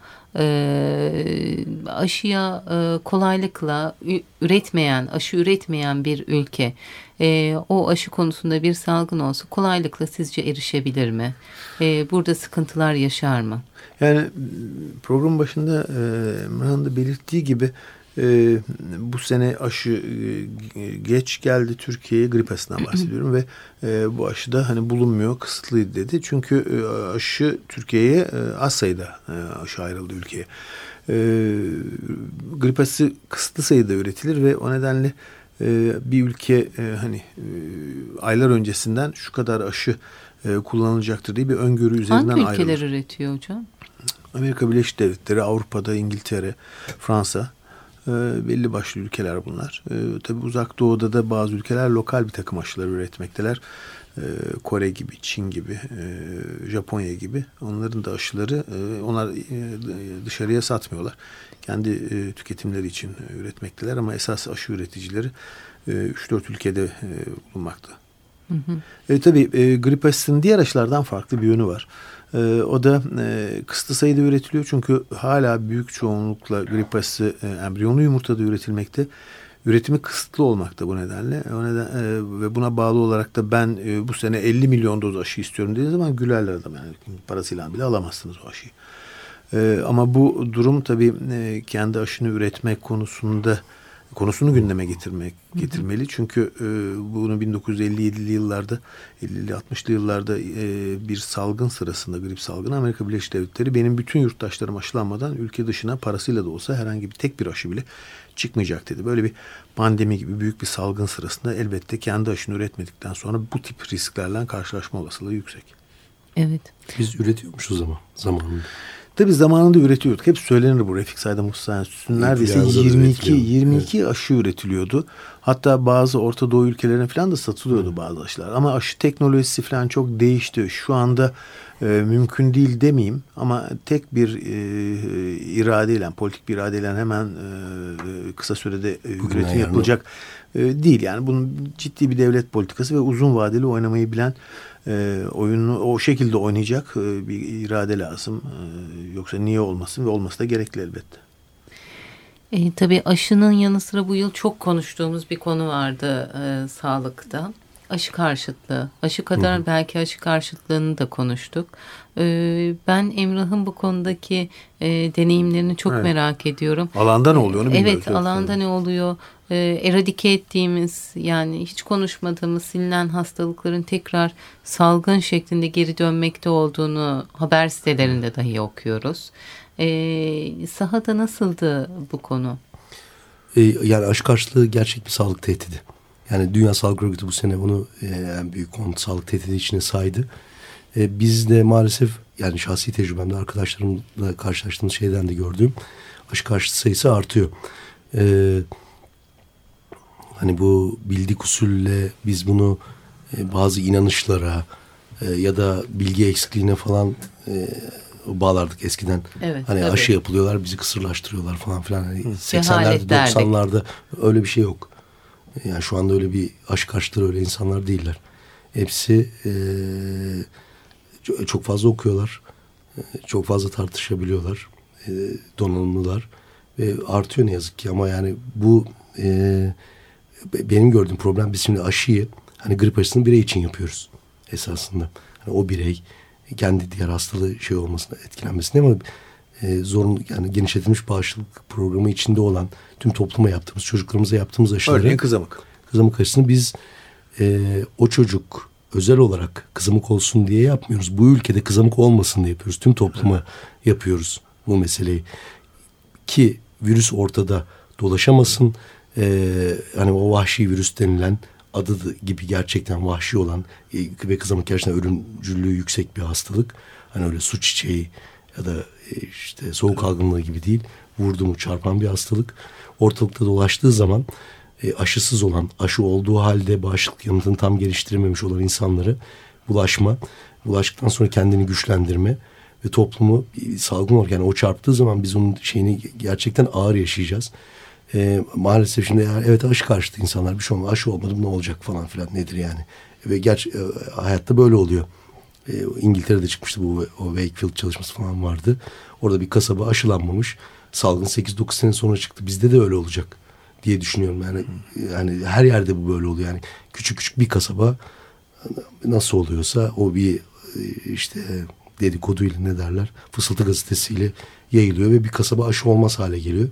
aşıya kolaylıkla aşı üretmeyen bir ülke o aşı konusunda bir salgın olsa kolaylıkla sizce erişebilir mi? Burada sıkıntılar yaşar mı? Yani program başında Emrah'ın da belirttiği gibi Bu sene aşı geç geldi Türkiye'ye, grip aşısından bahsediyorum ve bu aşı da hani bulunmuyor, kısıtlıydı dedi. Çünkü aşı Türkiye'ye az sayıda aşı ayrıldı ülkeye. Grip aşısı kısıtlı sayıda üretilir ve o nedenle bir ülke aylar öncesinden şu kadar aşı kullanılacaktır diye bir öngörü üzerinden ayrılır. Hangi ülkeler üretiyor hocam? Amerika Birleşik Devletleri, Avrupa'da, İngiltere, Fransa, belli başlı ülkeler bunlar. Tabii Uzak Doğu'da da bazı ülkeler lokal bir takım aşılar üretmekteler. Kore gibi, Çin gibi, Japonya gibi. Onların da aşıları, onlar dışarıya satmıyorlar. Kendi tüketimleri için üretmekteler ama esas aşı üreticileri 3-4 ülkede bulunmakta. Tabii grip aşısının diğer aşılardan farklı bir yönü var. O da kısıtlı sayıda üretiliyor çünkü hala büyük çoğunlukla grip aşısı embriyonlu yumurtada üretilmekte. Üretimi kısıtlı olmakta bu nedenle. Ve buna bağlı olarak da ben bu sene 50 milyon doz aşı istiyorum dediğiniz zaman gülerler adam. Yani parasıyla bile alamazsınız o aşıyı. Ama bu durum tabii kendi aşını üretmek konusunu gündeme getirmeli. Çünkü bunu 1950'li yıllarda, 50'li 60'lı yıllarda bir salgın sırasında, grip salgını, Amerika Birleşik Devletleri benim bütün yurttaşlarım aşılanmadan ülke dışına parasıyla da olsa herhangi tek bir aşı bile çıkmayacak dedi. Böyle bir pandemi gibi büyük bir salgın sırasında elbette kendi aşını üretmedikten sonra bu tip risklerle karşılaşma olasılığı yüksek. Evet. Biz üretiyormuşuz ama zamanında. Tabii zamanında üretiyorduk. Hep söylenir bu. Refik Saydam Usta Enstitüsü'nün neredeyse 22 aşı üretiliyordu. Hatta bazı Orta Doğu ülkelerine falan da satılıyordu bazı aşılar. Ama aşı teknolojisi falan çok değişti. Şu anda mümkün değil demeyeyim ama tek bir iradeyle, politik bir iradeyle hemen kısa sürede üretim yapılacak değil. Yani bunun ciddi bir devlet politikası ve uzun vadeli oynamayı bilen, oyunu o şekilde oynayacak bir irade lazım. Yoksa niye olmasın ve olması da gerekli elbette. Tabii aşının yanı sıra bu yıl çok konuştuğumuz bir konu vardı sağlıkta. Aşı karşıtlığı. Aşı kadar belki aşı karşıtlığını da konuştuk. Ben Emrah'ın bu konudaki deneyimlerini çok merak ediyorum. Alanda ne oluyor onu bilmiyoruz. Evet, alanda ne oluyor? Eradike ettiğimiz, yani hiç konuşmadığımız silinen hastalıkların tekrar salgın şeklinde geri dönmekte olduğunu haber sitelerinde dahi okuyoruz. Sahada nasıldı bu konu? Yani aşı karşıtlığı gerçek bir sağlık tehdidi. Yani Dünya Sağlık Örgütü bu sene bunu en büyük sağlık tehdidi içine saydı. Biz de maalesef, yani şahsi tecrübemde arkadaşlarımla karşılaştığımız şeyden de gördüğüm, aşı karşıtı sayısı artıyor. Hani bu bildik usulle biz bunu bazı inanışlara ya da bilgi eksikliğine falan bağlardık eskiden. Evet, hani tabii. Aşı yapılıyorlar, bizi kısırlaştırıyorlar falan filan. Hani 80'lerde 90'larda öyle bir şey yok. Yani şu anda öyle bir aşı karşıtları, öyle insanlar değiller. Hepsi çok fazla okuyorlar. Çok fazla tartışabiliyorlar. Donanımlılar. Ve artıyor ne yazık ki. Ama yani bu benim gördüğüm problem, biz şimdi aşıyı, hani grip aşısını birey için yapıyoruz esasında. Yani o birey kendi diğer hastalığı olmasına, etkilenmesine, ama zorunlu, yani genişletilmiş bağışıklık programı içinde olan tüm topluma yaptığımız, çocuklarımıza yaptığımız aşıları. Örneğin kızamık. Kızamık aşısını biz o çocuk özel olarak kızamık olsun diye yapmıyoruz. Bu ülkede kızamık olmasın diye yapıyoruz. Tüm topluma yapıyoruz bu meseleyi. Ki virüs ortada dolaşamasın. Hani o vahşi virüs denilen, adı gibi gerçekten vahşi olan ve kızamık gerçekten ölümcüllüğü yüksek bir hastalık. Hani öyle su çiçeği ya da işte soğuk algınlığı gibi değil. Vurdu mu çarpan bir hastalık. Ortalıkta dolaştığı zaman aşısız olan, aşı olduğu halde bağışıklık yanıtını tam geliştirememiş olan insanları bulaştıktan sonra kendini güçlendirme ve toplumu salgın olarak, yani o çarptığı zaman biz onun şeyini gerçekten ağır yaşayacağız. Maalesef şimdi evet aşı karşıtı insanlar, bir şey olmaz, aşı olmadım ne olacak falan filan, nedir yani. Ve hayatta böyle oluyor. İngiltere'de çıkmıştı bu, o Wakefield çalışması falan vardı. Orada bir kasaba aşılanmamış. Salgın 8-9 sene sonra çıktı. Bizde de öyle olacak diye düşünüyorum. Yani her yerde bu böyle oluyor. Yani küçük bir kasaba nasıl oluyorsa o bir işte dedikoduyla, ne derler, fısıltı gazetesiyle yayılıyor ve bir kasaba aşı olmaz hale geliyor.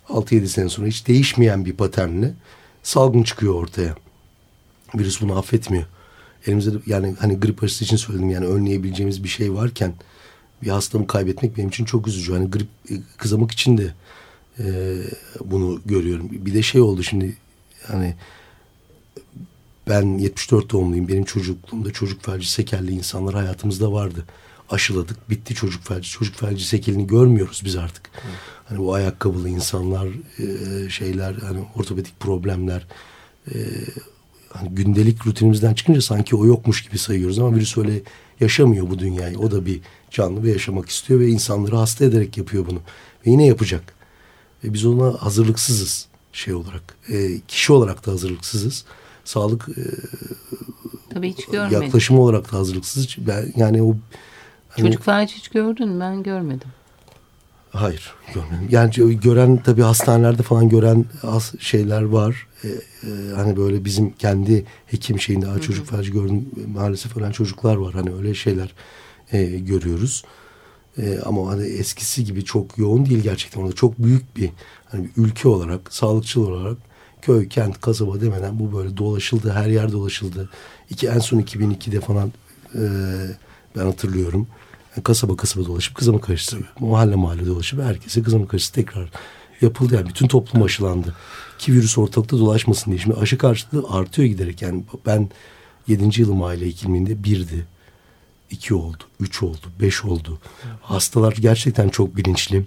6-7 sene sonra hiç değişmeyen bir paternle salgın çıkıyor ortaya. Virüs bunu affetmiyor. Elimizde de, yani hani grip aşısı için söyledim, yani önleyebileceğimiz bir şey varken bir hastamı kaybetmek benim için çok üzücü. Hani grip, kızamık için de bunu görüyorum. Bir de şey oldu şimdi, hani ben 74 doğumluyum. Benim çocukluğumda çocuk felci, sekelli insanlar hayatımızda vardı. Aşıladık, bitti çocuk felci. Çocuk felci, sekelini görmüyoruz biz artık. Hani bu ayakkabılı insanlar, şeyler, hani ortopedik problemler, hani gündelik rutinimizden çıkınca sanki o yokmuş gibi sayıyoruz ama virüs öyle yaşamıyor bu dünyayı. O da bir canlı ve yaşamak istiyor ve insanları hasta ederek yapıyor bunu. Ve yine yapacak. Ve biz ona hazırlıksızız şey olarak. Kişi olarak da hazırlıksızız. Sağlık tabii hiç görmedim. Yaklaşımı olarak da hazırlıksızız. Yani o hani, çocuk felci hiç gördün mü? Ben görmedim. Hayır, görmedim. Yani gören tabii hastanelerde falan gören şeyler var. Hani böyle bizim kendi hekim şeyinde çocuk felci gördüm, maalesef ölen çocuklar var. Hani öyle şeyler görüyoruz. Ama hani eskisi gibi çok yoğun değil gerçekten. Orada çok büyük bir, hani bir ülke olarak, sağlıkçı olarak köy, kent, kasaba demeden bu böyle dolaşıldı. Her yer dolaşıldı. En son 2002'de falan ben hatırlıyorum. Kasaba kasaba dolaşıp kızamık aşısı, mahalle dolaşıp herkese kızamık aşısı tekrar yapıldı. Yani bütün toplum aşılandı. Ki virüs ortalıkta dolaşmasın diye. Şimdi aşı karşılığı artıyor giderek. Yani ben 7. yılım aile hekimliğinde 1'di. 2 oldu, 3 oldu, 5 oldu. Hastalar gerçekten çok bilinçli.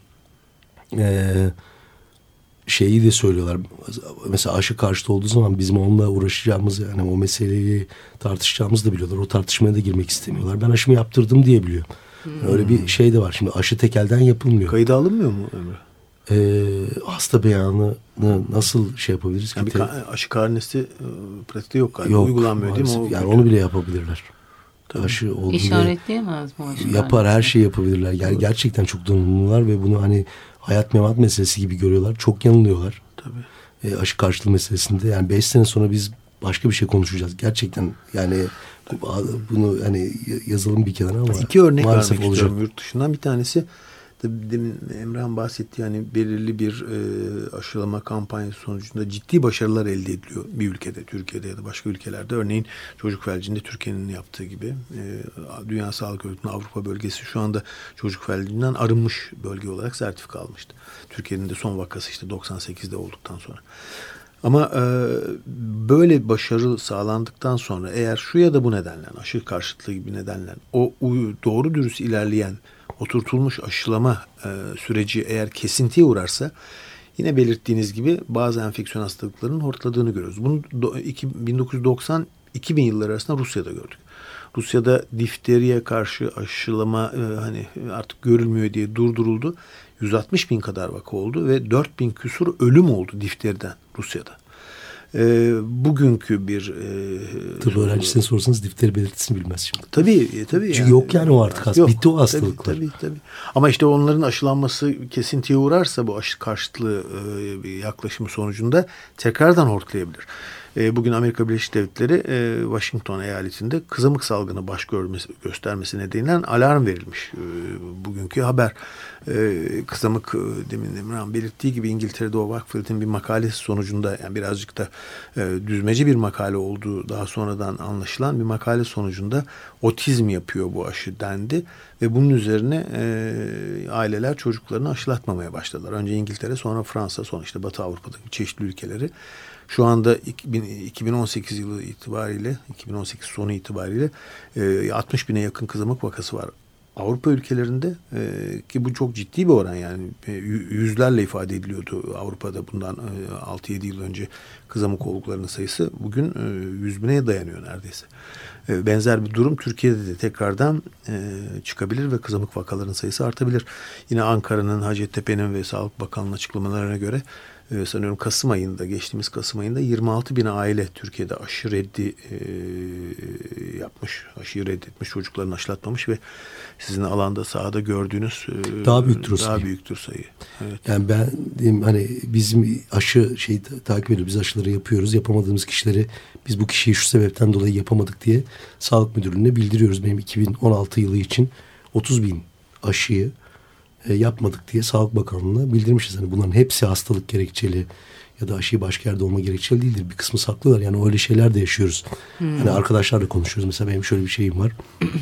Şeyi de söylüyorlar. Mesela aşı karşıtı olduğu zaman bizim onunla uğraşacağımız, yani o meseleyi tartışacağımızı da biliyorlar. O tartışmaya da girmek istemiyorlar. Ben aşımı yaptırdım diye biliyor. Yani öyle bir şey de var. Şimdi aşı tekelden yapılmıyor. Kayıda alınmıyor mu Emre? Hasta beyanını nasıl şey yapabiliriz ki? Yani aşı karnesi pratikte yok galiba. Yok, uygulanmıyor maalesef. değil mi? Yani onu bile yapabilirler. Aşı İşaretleyemez mi aşı? Yapar, her şeyi yapabilirler. Yani gerçekten çok donanımlılar ve bunu hani hayat memat meselesi gibi görüyorlar. Çok yanılıyorlar. Tabii. Aşı karşılığı meselesinde. Yani 5 sene sonra biz başka bir şey konuşacağız. Gerçekten yani bunu hani yazalım bir kenara ama 2 örnek vermek olacak. istiyorum yurt dışından. Bir tanesi tabii demin Emrah'ın bahsettiği, yani belirli bir aşılama kampanyası sonucunda ciddi başarılar elde ediliyor bir ülkede, Türkiye'de ya da başka ülkelerde. Örneğin çocuk felcinde Türkiye'nin yaptığı gibi Dünya Sağlık Örgütü'nün Avrupa bölgesi şu anda çocuk felcinden arınmış bölge olarak sertifika almıştı. Türkiye'nin de son vakası işte 98'de olduktan sonra. Ama böyle başarı sağlandıktan sonra eğer şu ya da bu nedenle, aşı karşıtlığı gibi nedenle o doğru dürüst ilerleyen oturtulmuş aşılama süreci eğer kesintiye uğrarsa, yine belirttiğiniz gibi bazı enfeksiyon hastalıklarının hortladığını görüyoruz. Bunu 1990-2000 yılları arasında Rusya'da gördük. Rusya'da difteriye karşı aşılama hani artık görülmüyor diye durduruldu. 160 bin kadar vaka oldu ve 4 bin küsur ölüm oldu difteriden Rusya'da. Bugünkü bir tıp öğrencisine sorsanız difteri belirtisini bilmez şimdi. Tabii. Çünkü yani, yok yani o artık yok, bitti o hastalıklar. Tabii. Ama işte onların aşılanması kesintiye uğrarsa bu aşı karşıtlığı yaklaşımı sonucunda tekrardan hortlayabilir. Bugün Amerika Birleşik Devletleri Washington eyaletinde kızamık salgını baş göstermesi nedeniyle alarm verilmiş. Bugünkü haber. Kızamık, demin Emrah'ın belirttiği gibi İngiltere'de o Wakefield'in bir makalesi sonucunda, yani birazcık da düzmece bir makale olduğu daha sonradan anlaşılan bir makale sonucunda otizm yapıyor bu aşı dendi ve bunun üzerine aileler çocuklarını aşılatmamaya başladılar. Önce İngiltere, sonra Fransa, sonra işte Batı Avrupa'daki çeşitli ülkeleri. Şu anda 2018 yılı itibariyle, 2018 sonu itibariyle 60 bine yakın kızamık vakası var Avrupa ülkelerinde, ki bu çok ciddi bir oran, yani yüzlerle ifade ediliyordu Avrupa'da bundan 6-7 yıl önce kızamık olgularının sayısı bugün 100 bine dayanıyor neredeyse. Benzer bir durum Türkiye'de de tekrardan çıkabilir ve kızamık vakalarının sayısı artabilir. Yine Ankara'nın, Hacettepe'nin ve Sağlık Bakanlığı'nın açıklamalarına göre sanıyorum Kasım ayında, geçtiğimiz Kasım ayında 26 bin aile Türkiye'de aşı reddi yapmış. Aşıyı reddetmiş, çocuklarını aşılatmamış ve sizin alanda, sahada gördüğünüz daha büyüktür sayı. Evet. Yani ben diyeyim, hani bizim aşı takip ediyoruz. Biz aşıları yapıyoruz. Yapamadığımız kişileri biz bu kişiyi şu sebepten dolayı yapamadık diye Sağlık Müdürlüğü'ne bildiriyoruz. Benim 2016 yılı için 30 bin aşıyı yapmadık diye Sağlık Bakanlığı'na bildirmişiz. Hani bunların hepsi hastalık gerekçeli ya da aşıyı başka yerde olma gerekçeli değildir. Bir kısmı saklıyorlar. Yani öyle şeyler de yaşıyoruz. Hani arkadaşlarla konuşuyoruz. Mesela benim şöyle bir şeyim var.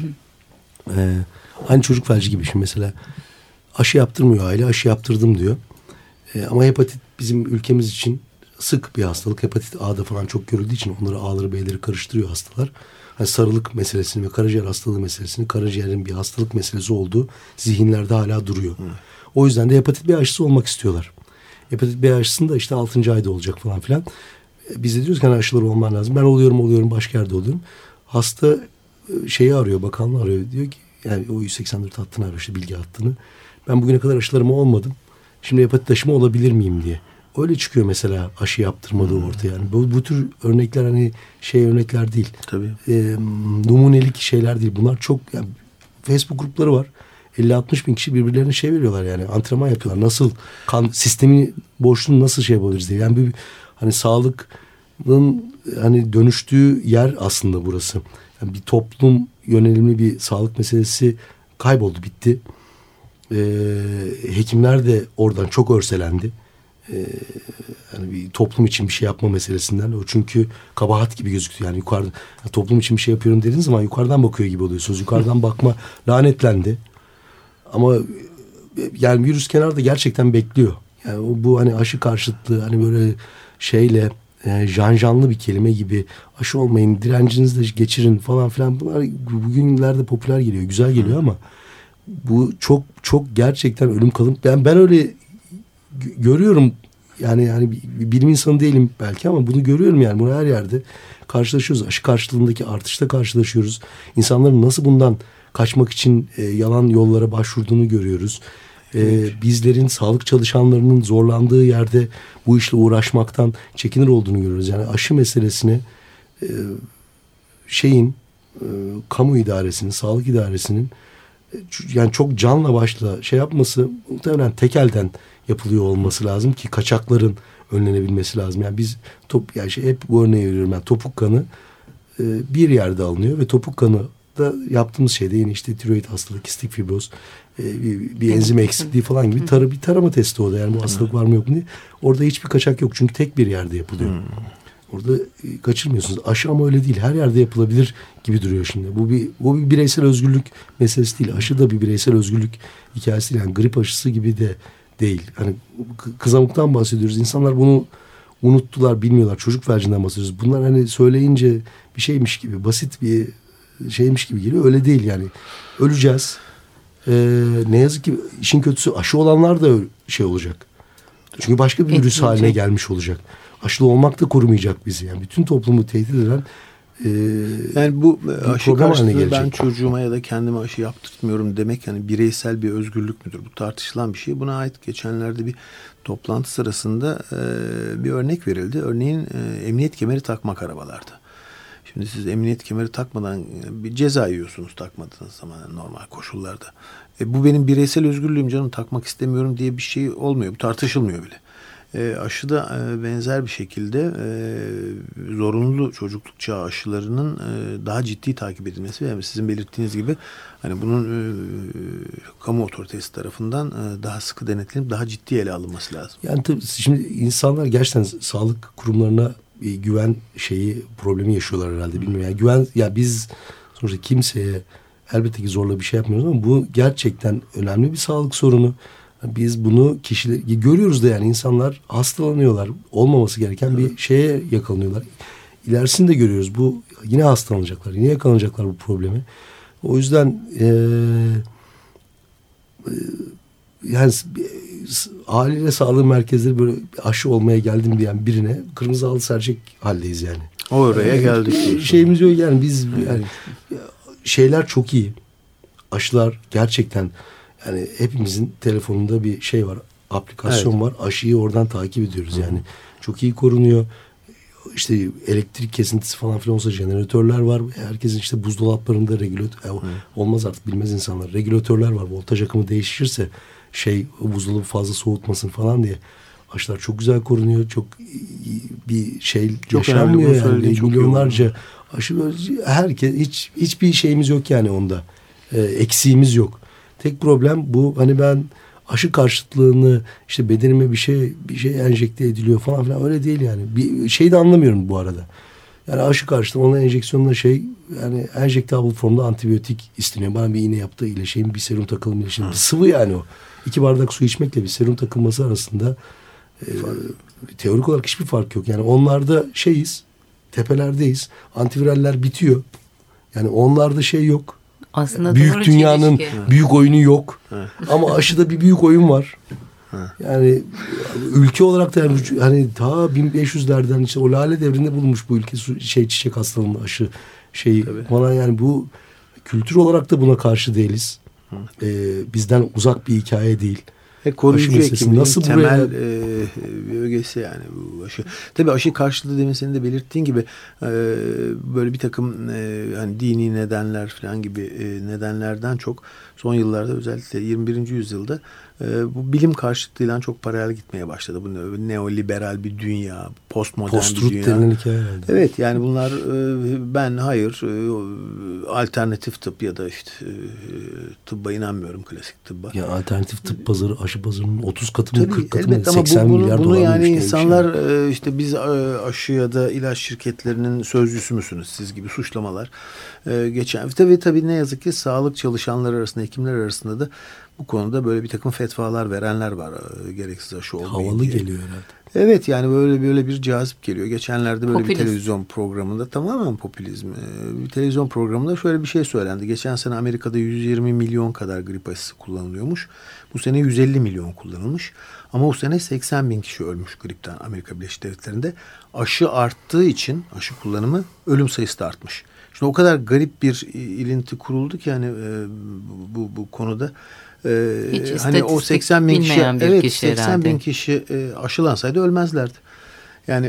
Aynı çocuk felci gibi. Şimdi mesela aşı yaptırmıyor aile. Aşı yaptırdım diyor. Ama hepatit bizim ülkemiz için sık bir hastalık. Hepatit A'da falan çok görüldüğü için onları A'ları B'leri karıştırıyor hastalar. Hani sarılık meselesini ve karaciğer hastalığı meselesini, karaciğerin bir hastalık meselesi olduğu zihinlerde hala duruyor. O yüzden de hepatit B aşısı olmak istiyorlar. Hepatit B aşısını da işte 6. ayda olacak falan filan. Biz de diyoruz ki hani aşıları olman lazım. Ben oluyorum başka yerde oluyorum. Hasta şeyi arıyor, bakanlığı arıyor. Diyor ki yani o 184 hattını arıyor, işte bilgi hattını. Ben bugüne kadar aşılarıma olmadım. Şimdi hepatit aşımı olabilir miyim diye. Öyle çıkıyor mesela aşı yaptırmadığı ortaya. Yani bu tür örnekler hani örnekler değil. Tabii. Numunelik şeyler değil. Bunlar çok yani Facebook grupları var. 50-60 bin kişi birbirlerine veriyorlar yani. Antrenman yapıyorlar. Nasıl kan sistemi boşluğunu nasıl yapabiliriz diye. Yani hani sağlığın hani dönüştüğü yer aslında burası. Yani bir toplum yönelimli bir sağlık meselesi kayboldu, bitti. Hekimler de oradan çok örselendi. Yani bir toplum için bir şey yapma meselesinden. O çünkü kabahat gibi gözüktü. Yani yukarıda toplum için bir şey yapıyorum dediğiniz zaman yukarıdan bakıyor gibi oluyorsunuz. Yukarıdan bakma lanetlendi. Ama yani virüs kenarda gerçekten bekliyor. Yani bu hani aşı karşıtlığı hani böyle janjanlı bir kelime gibi, aşı olmayın, direncinizi de geçirin falan filan, bunlar bugünlerde popüler geliyor, güzel geliyor ama bu çok çok gerçekten ölüm kalım. Ben öyle görüyorum yani bir bilim insanı değilim belki ama bunu görüyorum yani. Bunu her yerde karşılaşıyoruz. Aşı karşılığındaki artışta karşılaşıyoruz. İnsanların nasıl bundan kaçmak için yalan yollara başvurduğunu görüyoruz. Bizlerin, sağlık çalışanlarının zorlandığı yerde bu işle uğraşmaktan çekinir olduğunu görüyoruz. Yani aşı meselesini kamu idaresinin, sağlık idaresinin yani çok canla başla yapması muhtemelen tek elden yapılıyor olması lazım ki kaçakların önlenebilmesi lazım. Yani biz hep bu örneği veriyorum. Yani topuk kanı bir yerde alınıyor ve topuk kanı da yaptığımız şeyde yine işte tiroid hastalığı, kistik fibroz, bir enzim eksikliği falan gibi bir tarama testi o da. Yani bu hastalık var mı yok mu diye. Orada hiçbir kaçak yok çünkü tek bir yerde yapılıyor. Orada kaçırmıyorsunuz. Aşı ama öyle değil. Her yerde yapılabilir gibi duruyor şimdi. Bu bir bireysel özgürlük meselesi değil. Aşı da bir bireysel özgürlük hikayesi değil. Yani grip aşısı gibi de değil. Hani kızamıktan bahsediyoruz. İnsanlar bunu unuttular, bilmiyorlar. Çocuk felcinden bahsediyoruz. Bunlar hani söyleyince bir şeymiş gibi, basit bir şeymiş gibi geliyor. Öyle değil yani. Öleceğiz. Ne yazık ki işin kötüsü aşı olanlar da olacak. Çünkü başka bir virüs haline gelmiş olacak. Aşılı olmak da korumayacak bizi. Yani bütün toplumu tehdit eden yani bu aşı karşılığı ben çocuğuma ya da kendime aşı yaptırtmıyorum demek yani bireysel bir özgürlük müdür? Bu tartışılan bir şey. Buna ait geçenlerde bir toplantı sırasında bir örnek verildi. Örneğin emniyet kemeri takmak arabalarda. Şimdi siz emniyet kemeri takmadan bir ceza yiyorsunuz takmadığınız zaman normal koşullarda. Bu benim bireysel özgürlüğüm canım, takmak istemiyorum diye bir şey olmuyor. Bu tartışılmıyor bile. Aşı da benzer bir şekilde zorunlu çocukluk çağı aşılarının daha ciddi takip edilmesi ve sizin belirttiğiniz gibi hani bunun kamu otoritesi tarafından daha sıkı denetlenip daha ciddi ele alınması lazım. Yani tabii şimdi insanlar gerçekten sağlık kurumlarına bir güven problemi yaşıyorlar herhalde, bilmiyorum. Yani güven, ya biz sonuçta kimseye elbette ki zorla bir şey yapmıyoruz ama bu gerçekten önemli bir sağlık sorunu. Biz bunu görüyoruz da yani insanlar hastalanıyorlar. Olmaması gereken bir şeye yakalanıyorlar. İlerisini de görüyoruz. Bu yine hastalanacaklar. Yine yakalanacaklar bu problemi. O yüzden yani haliyle sağlık merkezleri böyle aşı olmaya geldim diyen birine kırmızı halı serecek haldeyiz yani. Oraya geldik. Şeyimiz yok yani biz yani şeyler çok iyi. Aşılar gerçekten yani hepimizin telefonunda bir var, aplikasyon var. Aşıyı oradan takip ediyoruz yani. Çok iyi korunuyor. İşte elektrik kesintisi falan filan olsa jeneratörler var. Herkesin işte buzdolaplarında olmaz artık, bilmez insanlar. Regülatörler var. Voltaj akımı değişirse buzdolabı fazla soğutmasın falan diye. Aşılar çok güzel korunuyor. Çok bir çok yaşanmıyor yani. Milyonlarca aşı, hiçbir şeyimiz yok yani onda. Eksiğimiz yok. Tek problem bu. Hani ben aşı karşıtlığını işte bedenime bir şey enjekte ediliyor falan filan öyle değil yani. Bir şey de anlamıyorum bu arada. Yani aşı karşıtı ona enjeksiyonla yani enjektable formda antibiyotik isteniyor. Bana bir iğne yaptı iyileşeyim, bir serum takalım iyileşeyim. Bir sıvı yani o. 2 bardak su içmekle bir serum takılması arasında teorik olarak hiçbir fark yok. Yani onlarda tepelerdeyiz. Antiviraller bitiyor. Yani onlarda yok. Aslında büyük dünyanın büyük oyunu yok. Ama aşıda bir büyük oyun var. Yani ülke olarak da hani ta 1500'lerden işte o lale devrinde bulunmuş bu ülke çiçek hastalığının aşı falan yani bu kültür olarak da buna karşı değiliz. Bizden uzak bir hikaye değil. Koruyucu hekimliğin nasıl temel bir ögesi yani bu aşı. Tabii aşı karşılığı demin senin de belirttiğin gibi böyle bir takım hani dini nedenler falan gibi nedenlerden çok son yıllarda özellikle 21. yüzyılda bu bilim karşıtlığıyla çok paralel gitmeye başladı. Bu neoliberal bir dünya, postmodern bir dünya. Denilen hikaye herhalde. Evet yani bunlar alternatif tıp ya da işte tıbba inanmıyorum, klasik tıbba. Ya alternatif tıp pazarı, aşı pazarının 30 katı mı 40 katı mı 80 milyar dolar. Bunu yani insanlar işte biz aşı ya da ilaç şirketlerinin sözcüsü müsünüz siz gibi suçlamalar geçen. Tabii ne yazık ki sağlık çalışanları arasında, hekimler arasında da bu konuda böyle bir takım fetvalar verenler var. Gereksiz aşı olmayın havalı diye. Geliyor herhalde. Evet yani böyle bir cazip geliyor. Geçenlerde böyle bir televizyon programında, tamamen popülizm. Bir televizyon programında şöyle bir şey söylendi. Geçen sene Amerika'da 120 milyon kadar grip aşısı kullanılıyormuş. Bu sene 150 milyon kullanılmış. Ama bu sene 80 bin kişi ölmüş gripten Amerika Birleşik Devletleri'nde. Aşı arttığı için aşı kullanımı, ölüm sayısı da artmış. Şimdi o kadar garip bir ilinti kuruldu ki hani bu konuda. Hani o 80 bin kişi, evet 80 bin kişi aşılansaydı ölmezlerdi. Yani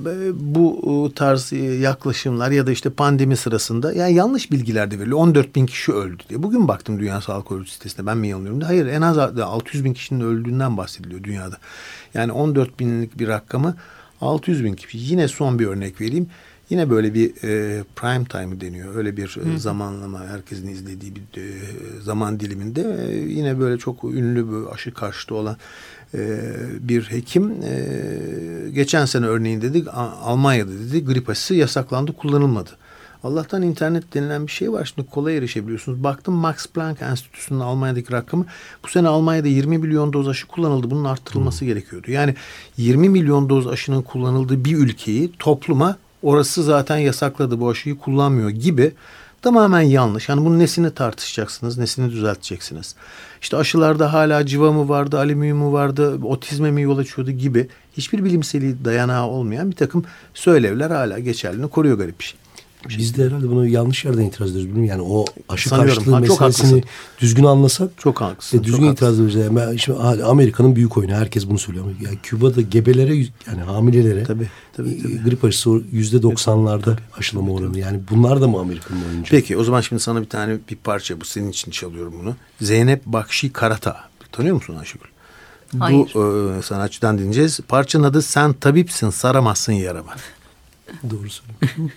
bu tarz yaklaşımlar ya da işte pandemi sırasında yani yanlış bilgiler de veriliyor. 14 bin kişi öldü diye. Bugün baktım Dünya Sağlık Örgütü sitesinde, ben mi yanılıyorum? Hayır, en az 600 bin kişinin öldüğünden bahsediliyor dünyada. Yani 14 binlik bir rakamı 600 bin kişi. Yine son bir örnek vereyim. Yine böyle bir prime time deniyor. Öyle bir zamanlama, herkesin izlediği bir zaman diliminde yine böyle çok ünlü bir aşı karşıtı olan bir hekim geçen sene örneğin dedi, Almanya'da dedi grip aşısı yasaklandı, kullanılmadı. Allah'tan internet denilen bir şey var. Şimdi kolay erişebiliyorsunuz. Baktım Max Planck Enstitüsü'nün Almanya'daki rakamı. Bu sene Almanya'da 20 milyon doz aşı kullanıldı. Bunun arttırılması gerekiyordu. Yani 20 milyon doz aşının kullanıldığı bir ülkeyi, topluma orası zaten yasakladı, bu aşıyı kullanmıyor gibi tamamen yanlış. Yani bunun nesini tartışacaksınız, nesini düzelteceksiniz. İşte aşılarda hala civa mı vardı, alüminyum mu vardı, otizme mi yol açıyordu gibi hiçbir bilimsel dayanağı olmayan bir takım söylevler hala geçerliliğini koruyor, garip bir şey. Biz de herhalde bunu yanlış yerden itiraz ediyoruz. Bilmiyorum. Yani o aşı karşıtlığı meselesini düzgün anlasak çok haklısın. Düzgün itiraz ediyoruz. Yani şimdi Amerika'nın büyük oyunu, herkes bunu söylüyor. Yani Küba'da gebelere, yani hamilelere tabii. Grip aşısı %90'larda aşılama oranı. Yani bunlar da mı Amerika'nın oyuncu? Peki o zaman şimdi sana bir parça, bu senin için çalıyorum bunu. Zeynep Bakşi Karata. Tanıyor musun Ayşegül? Hayır. Bu sanatçıdan dinleyeceğiz. Parçanın adı Sen Tabipsin Saramazsın Yarama. Doğru söylüyorsun.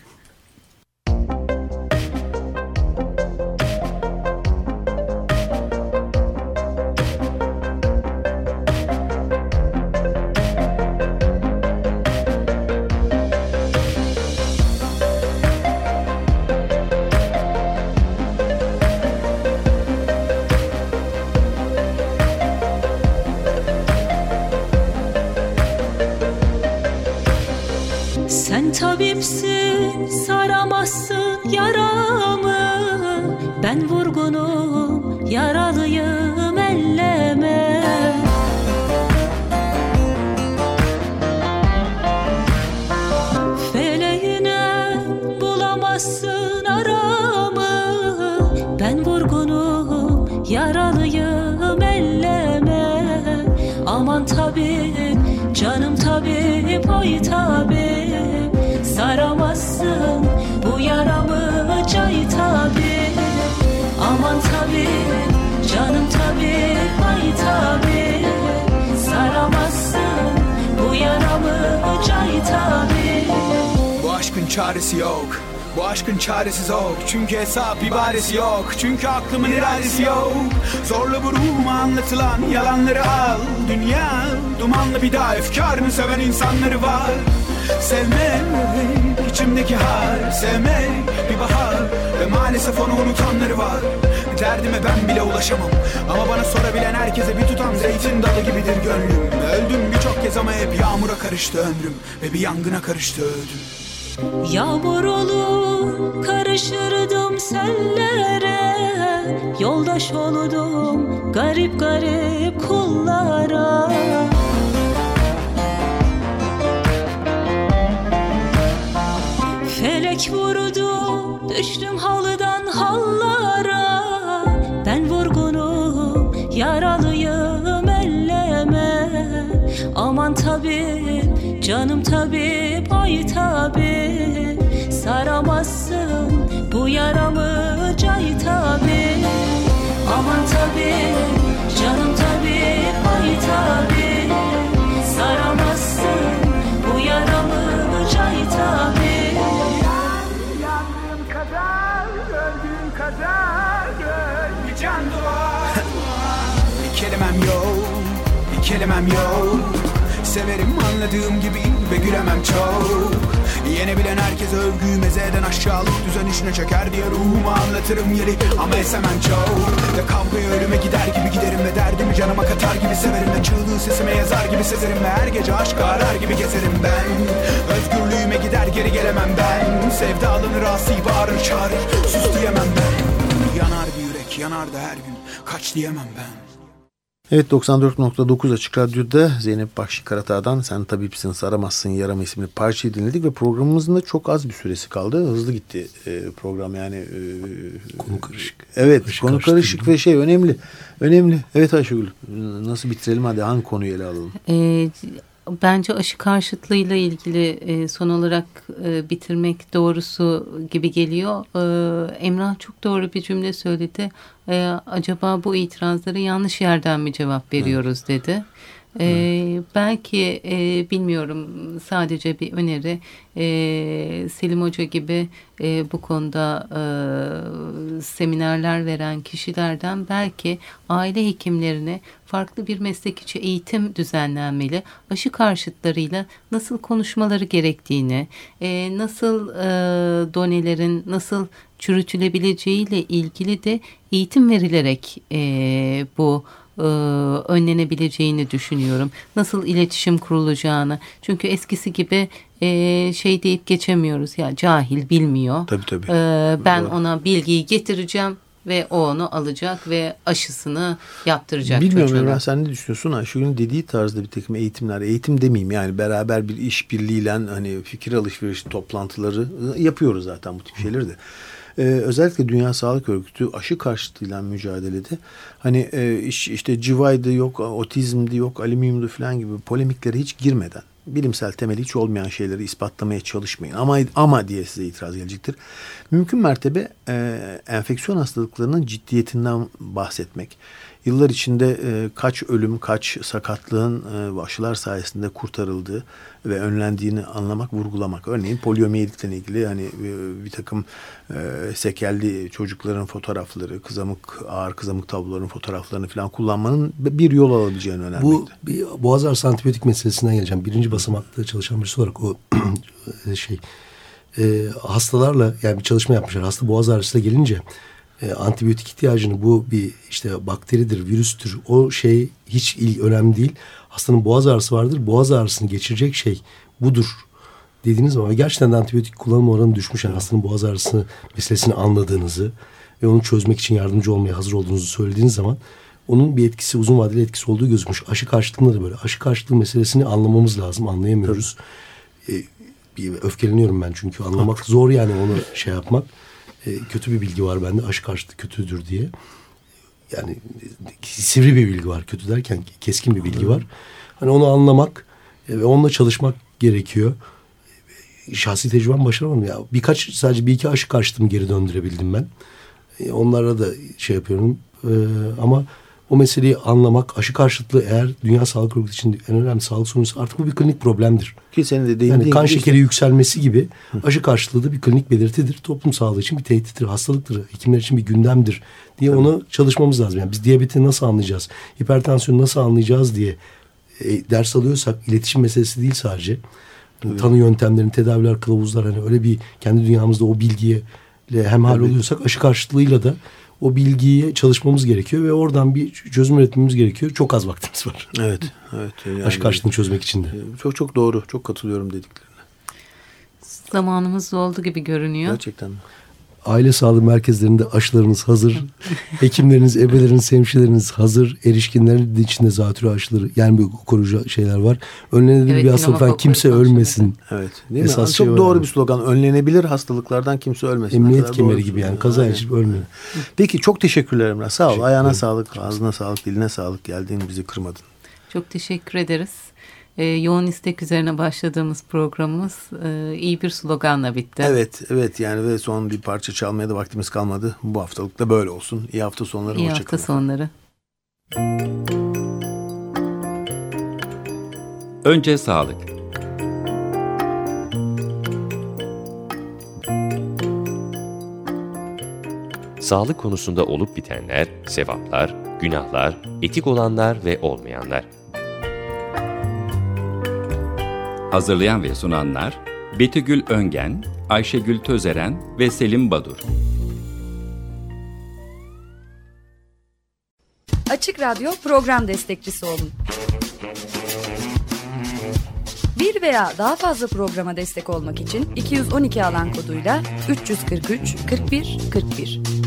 Sen tabipsin, saramazsın yaramı. Ben vurgunum, yaralıyım, elleme. Feleğine bulamazsın aramı. Ben vurgunum, yaralıyım, elleme. Aman tabip, canım tabip, oy tabip. Saramazsın bu yaramı, cay tabip. Aman tabip, canım tabip, ay tabip. Saramazsın bu yaramı, cay tabip. Bu aşkın çaresi yok, Bu aşkın çaresi zor, çünkü hesap ibaresi yok, çünkü aklımın iradesi yok. Zorla bu ruhuma anlatılan yalanları al. Dünya dumanlı, bir daha efkarını seven insanları var. Sevmek içimdeki hal, sevmek bir bahar ve maalesef onu unutanları var. Derdime ben bile ulaşamam ama bana sorabilen herkese bir tutam zeytin dalı gibidir gönlüm. Öldüm birçok kez ama hep yağmura karıştı ömrüm ve bir yangına karıştı öldüm. Yağmur olur karışırdım sellere, yoldaş oldum garip garip kullara. Felek vurdu, düştüm halıdan hallara. Ben vurgunum, yaralıyım elleme. Aman tabip, canım tabip, ay tabip. Saramazsın bu yaramı cay tabip. Aman tabip, canım tabip, ay tabip. Saramazsın bu yaramı cay tabip. Yandığım kadar, öldüğüm kadar bir can doğar. Bir kelimem yok, bir kelimem yok. Severim anladığım gibi ve gülemem çok. Yenebilen herkes övgüyü mezeden aşağılık düzen işine çeker diye ruhumu anlatırım yeri ama esemem çok. Ve kavgaya ölüme gider gibi giderim ve derdimi canıma katar gibi severim ve çığlığı sesime yazar gibi sezerim ve her gece aşk arar gibi gezerim ben. Özgürlüğüme gider geri gelemem ben. Sevdalını rasi bağırır çağırır, sus diyemem ben. Yanar bir yürek, yanar da her gün, kaç diyemem ben. Evet, 94.9 Açık Radyo'da Zeynep Bahşi Karatağ'dan Sen Tabipsin Saramazsın Yaram isimli parçayı dinledik ve programımızın da çok az bir süresi kaldı. Hızlı gitti program yani. Konu karışık. Evet, konu karışık ve önemli. Önemli. Evet Ayşegül, nasıl bitirelim, hadi hangi konuyu ele alalım? Bence aşı karşıtlığıyla ilgili son olarak bitirmek doğrusu gibi geliyor. Emrah çok doğru bir cümle söyledi. Acaba bu itirazlara yanlış yerden mi cevap veriyoruz dedi. Belki bilmiyorum, sadece bir öneri. Selim Hoca gibi bu konuda seminerler veren kişilerden belki aile hekimlerine farklı bir meslek içi eğitim düzenlenmeli. Aşı karşıtlarıyla nasıl konuşmaları gerektiğini, nasıl donelerin nasıl çürütülebileceğiyle ilgili de eğitim verilerek bu önlenebileceğini düşünüyorum. Nasıl iletişim kurulacağını. Çünkü eskisi gibi deyip geçemiyoruz. Ya cahil, bilmiyor. Tabii. Ben ona bilgiyi getireceğim ve o onu alacak ve aşısını yaptıracak. Bilmiyorum Emrah, sen ne düşünüyorsun? Ayşegül'ün dediği tarzda bir takım eğitimler, eğitim demeyeyim yani, beraber bir işbirliğiyle hani fikir alışverişi toplantıları yapıyoruz zaten, bu tip şeyleri de. Özellikle Dünya Sağlık Örgütü aşı karşıtıyla mücadelede hani işte civaydı yok, otizmdi yok, alüminyumdu falan gibi polemiklere hiç girmeden, bilimsel temeli hiç olmayan şeyleri ispatlamaya çalışmayın. Ama diye size itiraz gelecektir. Mümkün mertebe enfeksiyon hastalıklarının ciddiyetinden bahsetmek. Yıllar içinde kaç ölüm, kaç sakatlığın aşılar sayesinde kurtarıldığı ve önlendiğini anlamak, vurgulamak. Örneğin poliomiyelikle ilgili hani bir takım sekelli çocukların fotoğrafları, ağır kızamık tablolarının fotoğraflarını falan kullanmanın bir yol alabileceğini önermekte. Bu bir boğaz ağrısı antibiyotik meselesinden geleceğim. Birinci basamakta çalışan birisi olarak o hastalarla yani bir çalışma yapmışlar. Hasta boğaz ağrısıyla gelince antibiyotik ihtiyacını, bu bir işte bakteridir, virüstür, o hiç önemli değil. Hastanın boğaz ağrısı vardır. Boğaz ağrısını geçirecek şey budur dediğiniz zaman gerçekten de antibiyotik kullanım oranı düşmüş. Yani hastanın boğaz ağrısı meselesini anladığınızı ve onu çözmek için yardımcı olmaya hazır olduğunuzu söylediğiniz zaman onun bir etkisi, uzun vadeli etkisi olduğu gözükmüş. Aşı karşıtlığında da böyle. Aşı karşıtlığı meselesini anlamamız lazım. Anlayamıyoruz. Öfkeleniyorum ben çünkü anlamak zor yani, onu yapmak. Kötü bir bilgi var bende, aşı karşıtı kötüdür diye. Yani sivri bir bilgi var, kötü derken keskin bir bilgi var. Hani onu anlamak ve onunla çalışmak gerekiyor. Şahsi tecrübem başaramadım ya. Sadece bir iki aşı karşıtımı geri döndürebildim ben. Onlara da yapıyorum. Ama o meseleyi anlamak, aşı karşıtlığı eğer Dünya Sağlık Örgütü için en önemli sağlık sorunu artık bu bir klinik problemdir. Ki senin de değindiğin yani kan şekeri işte yükselmesi gibi aşı karşıtlığı da bir klinik belirtidir. Toplum sağlığı için bir tehdittir, hastalıktır, hekimler için bir gündemdir diye onu çalışmamız lazım. Yani biz diyabeti nasıl anlayacağız, hipertansiyonu nasıl anlayacağız diye ders alıyorsak iletişim meselesi değil sadece. Tanı yöntemlerini, tedaviler, kılavuzlar hani öyle bir kendi dünyamızda o bilgiye hemhal oluyorsak aşı karşıtlığıyla da o bilgiye çalışmamız gerekiyor ve oradan bir çözüm üretmemiz gerekiyor. Çok az vaktimiz var. Evet. Yani aşı karşıtlığını çözmek için de. Çok doğru. Çok katılıyorum dediklerine. Zamanımız oldu gibi görünüyor. Gerçekten mi? Aile sağlığı merkezlerinde aşılarınız hazır. Hekimleriniz, ebeleriniz, hemşireleriniz hazır. Erişkinlerin içinde zatürre aşıları, yani bir koruyucu şeyler var. Önlenebilir bir hastalıktan kimse ölmesin. Evet. Değil mi? Çok doğru bir slogan. Önlenebilir hastalıklardan kimse ölmesin. Emniyet kemeri gibi yani. Kaza geçirip ölmeyin. Peki çok teşekkürler Emrah. Sağ ol. Ayağına sağlık, ağzına sağlık, diline sağlık. Geldiğin bizi kırmadın. Çok teşekkür ederiz. Yoğun istek üzerine başladığımız programımız iyi bir sloganla bitti. Evet yani ve son bir parça çalmaya da vaktimiz kalmadı. Bu haftalık da böyle olsun. İyi hafta sonları. İyi hafta sonları. Önce sağlık. Sağlık konusunda olup bitenler, sevaplar, günahlar, etik olanlar ve olmayanlar. Hazırlayan ve sunanlar Betügül Öngen, Ayşegül Tözeren ve Selim Badur. Açık Radyo program destekçisi olun. Bir veya daha fazla programa destek olmak için 212 alan koduyla 343 41 41.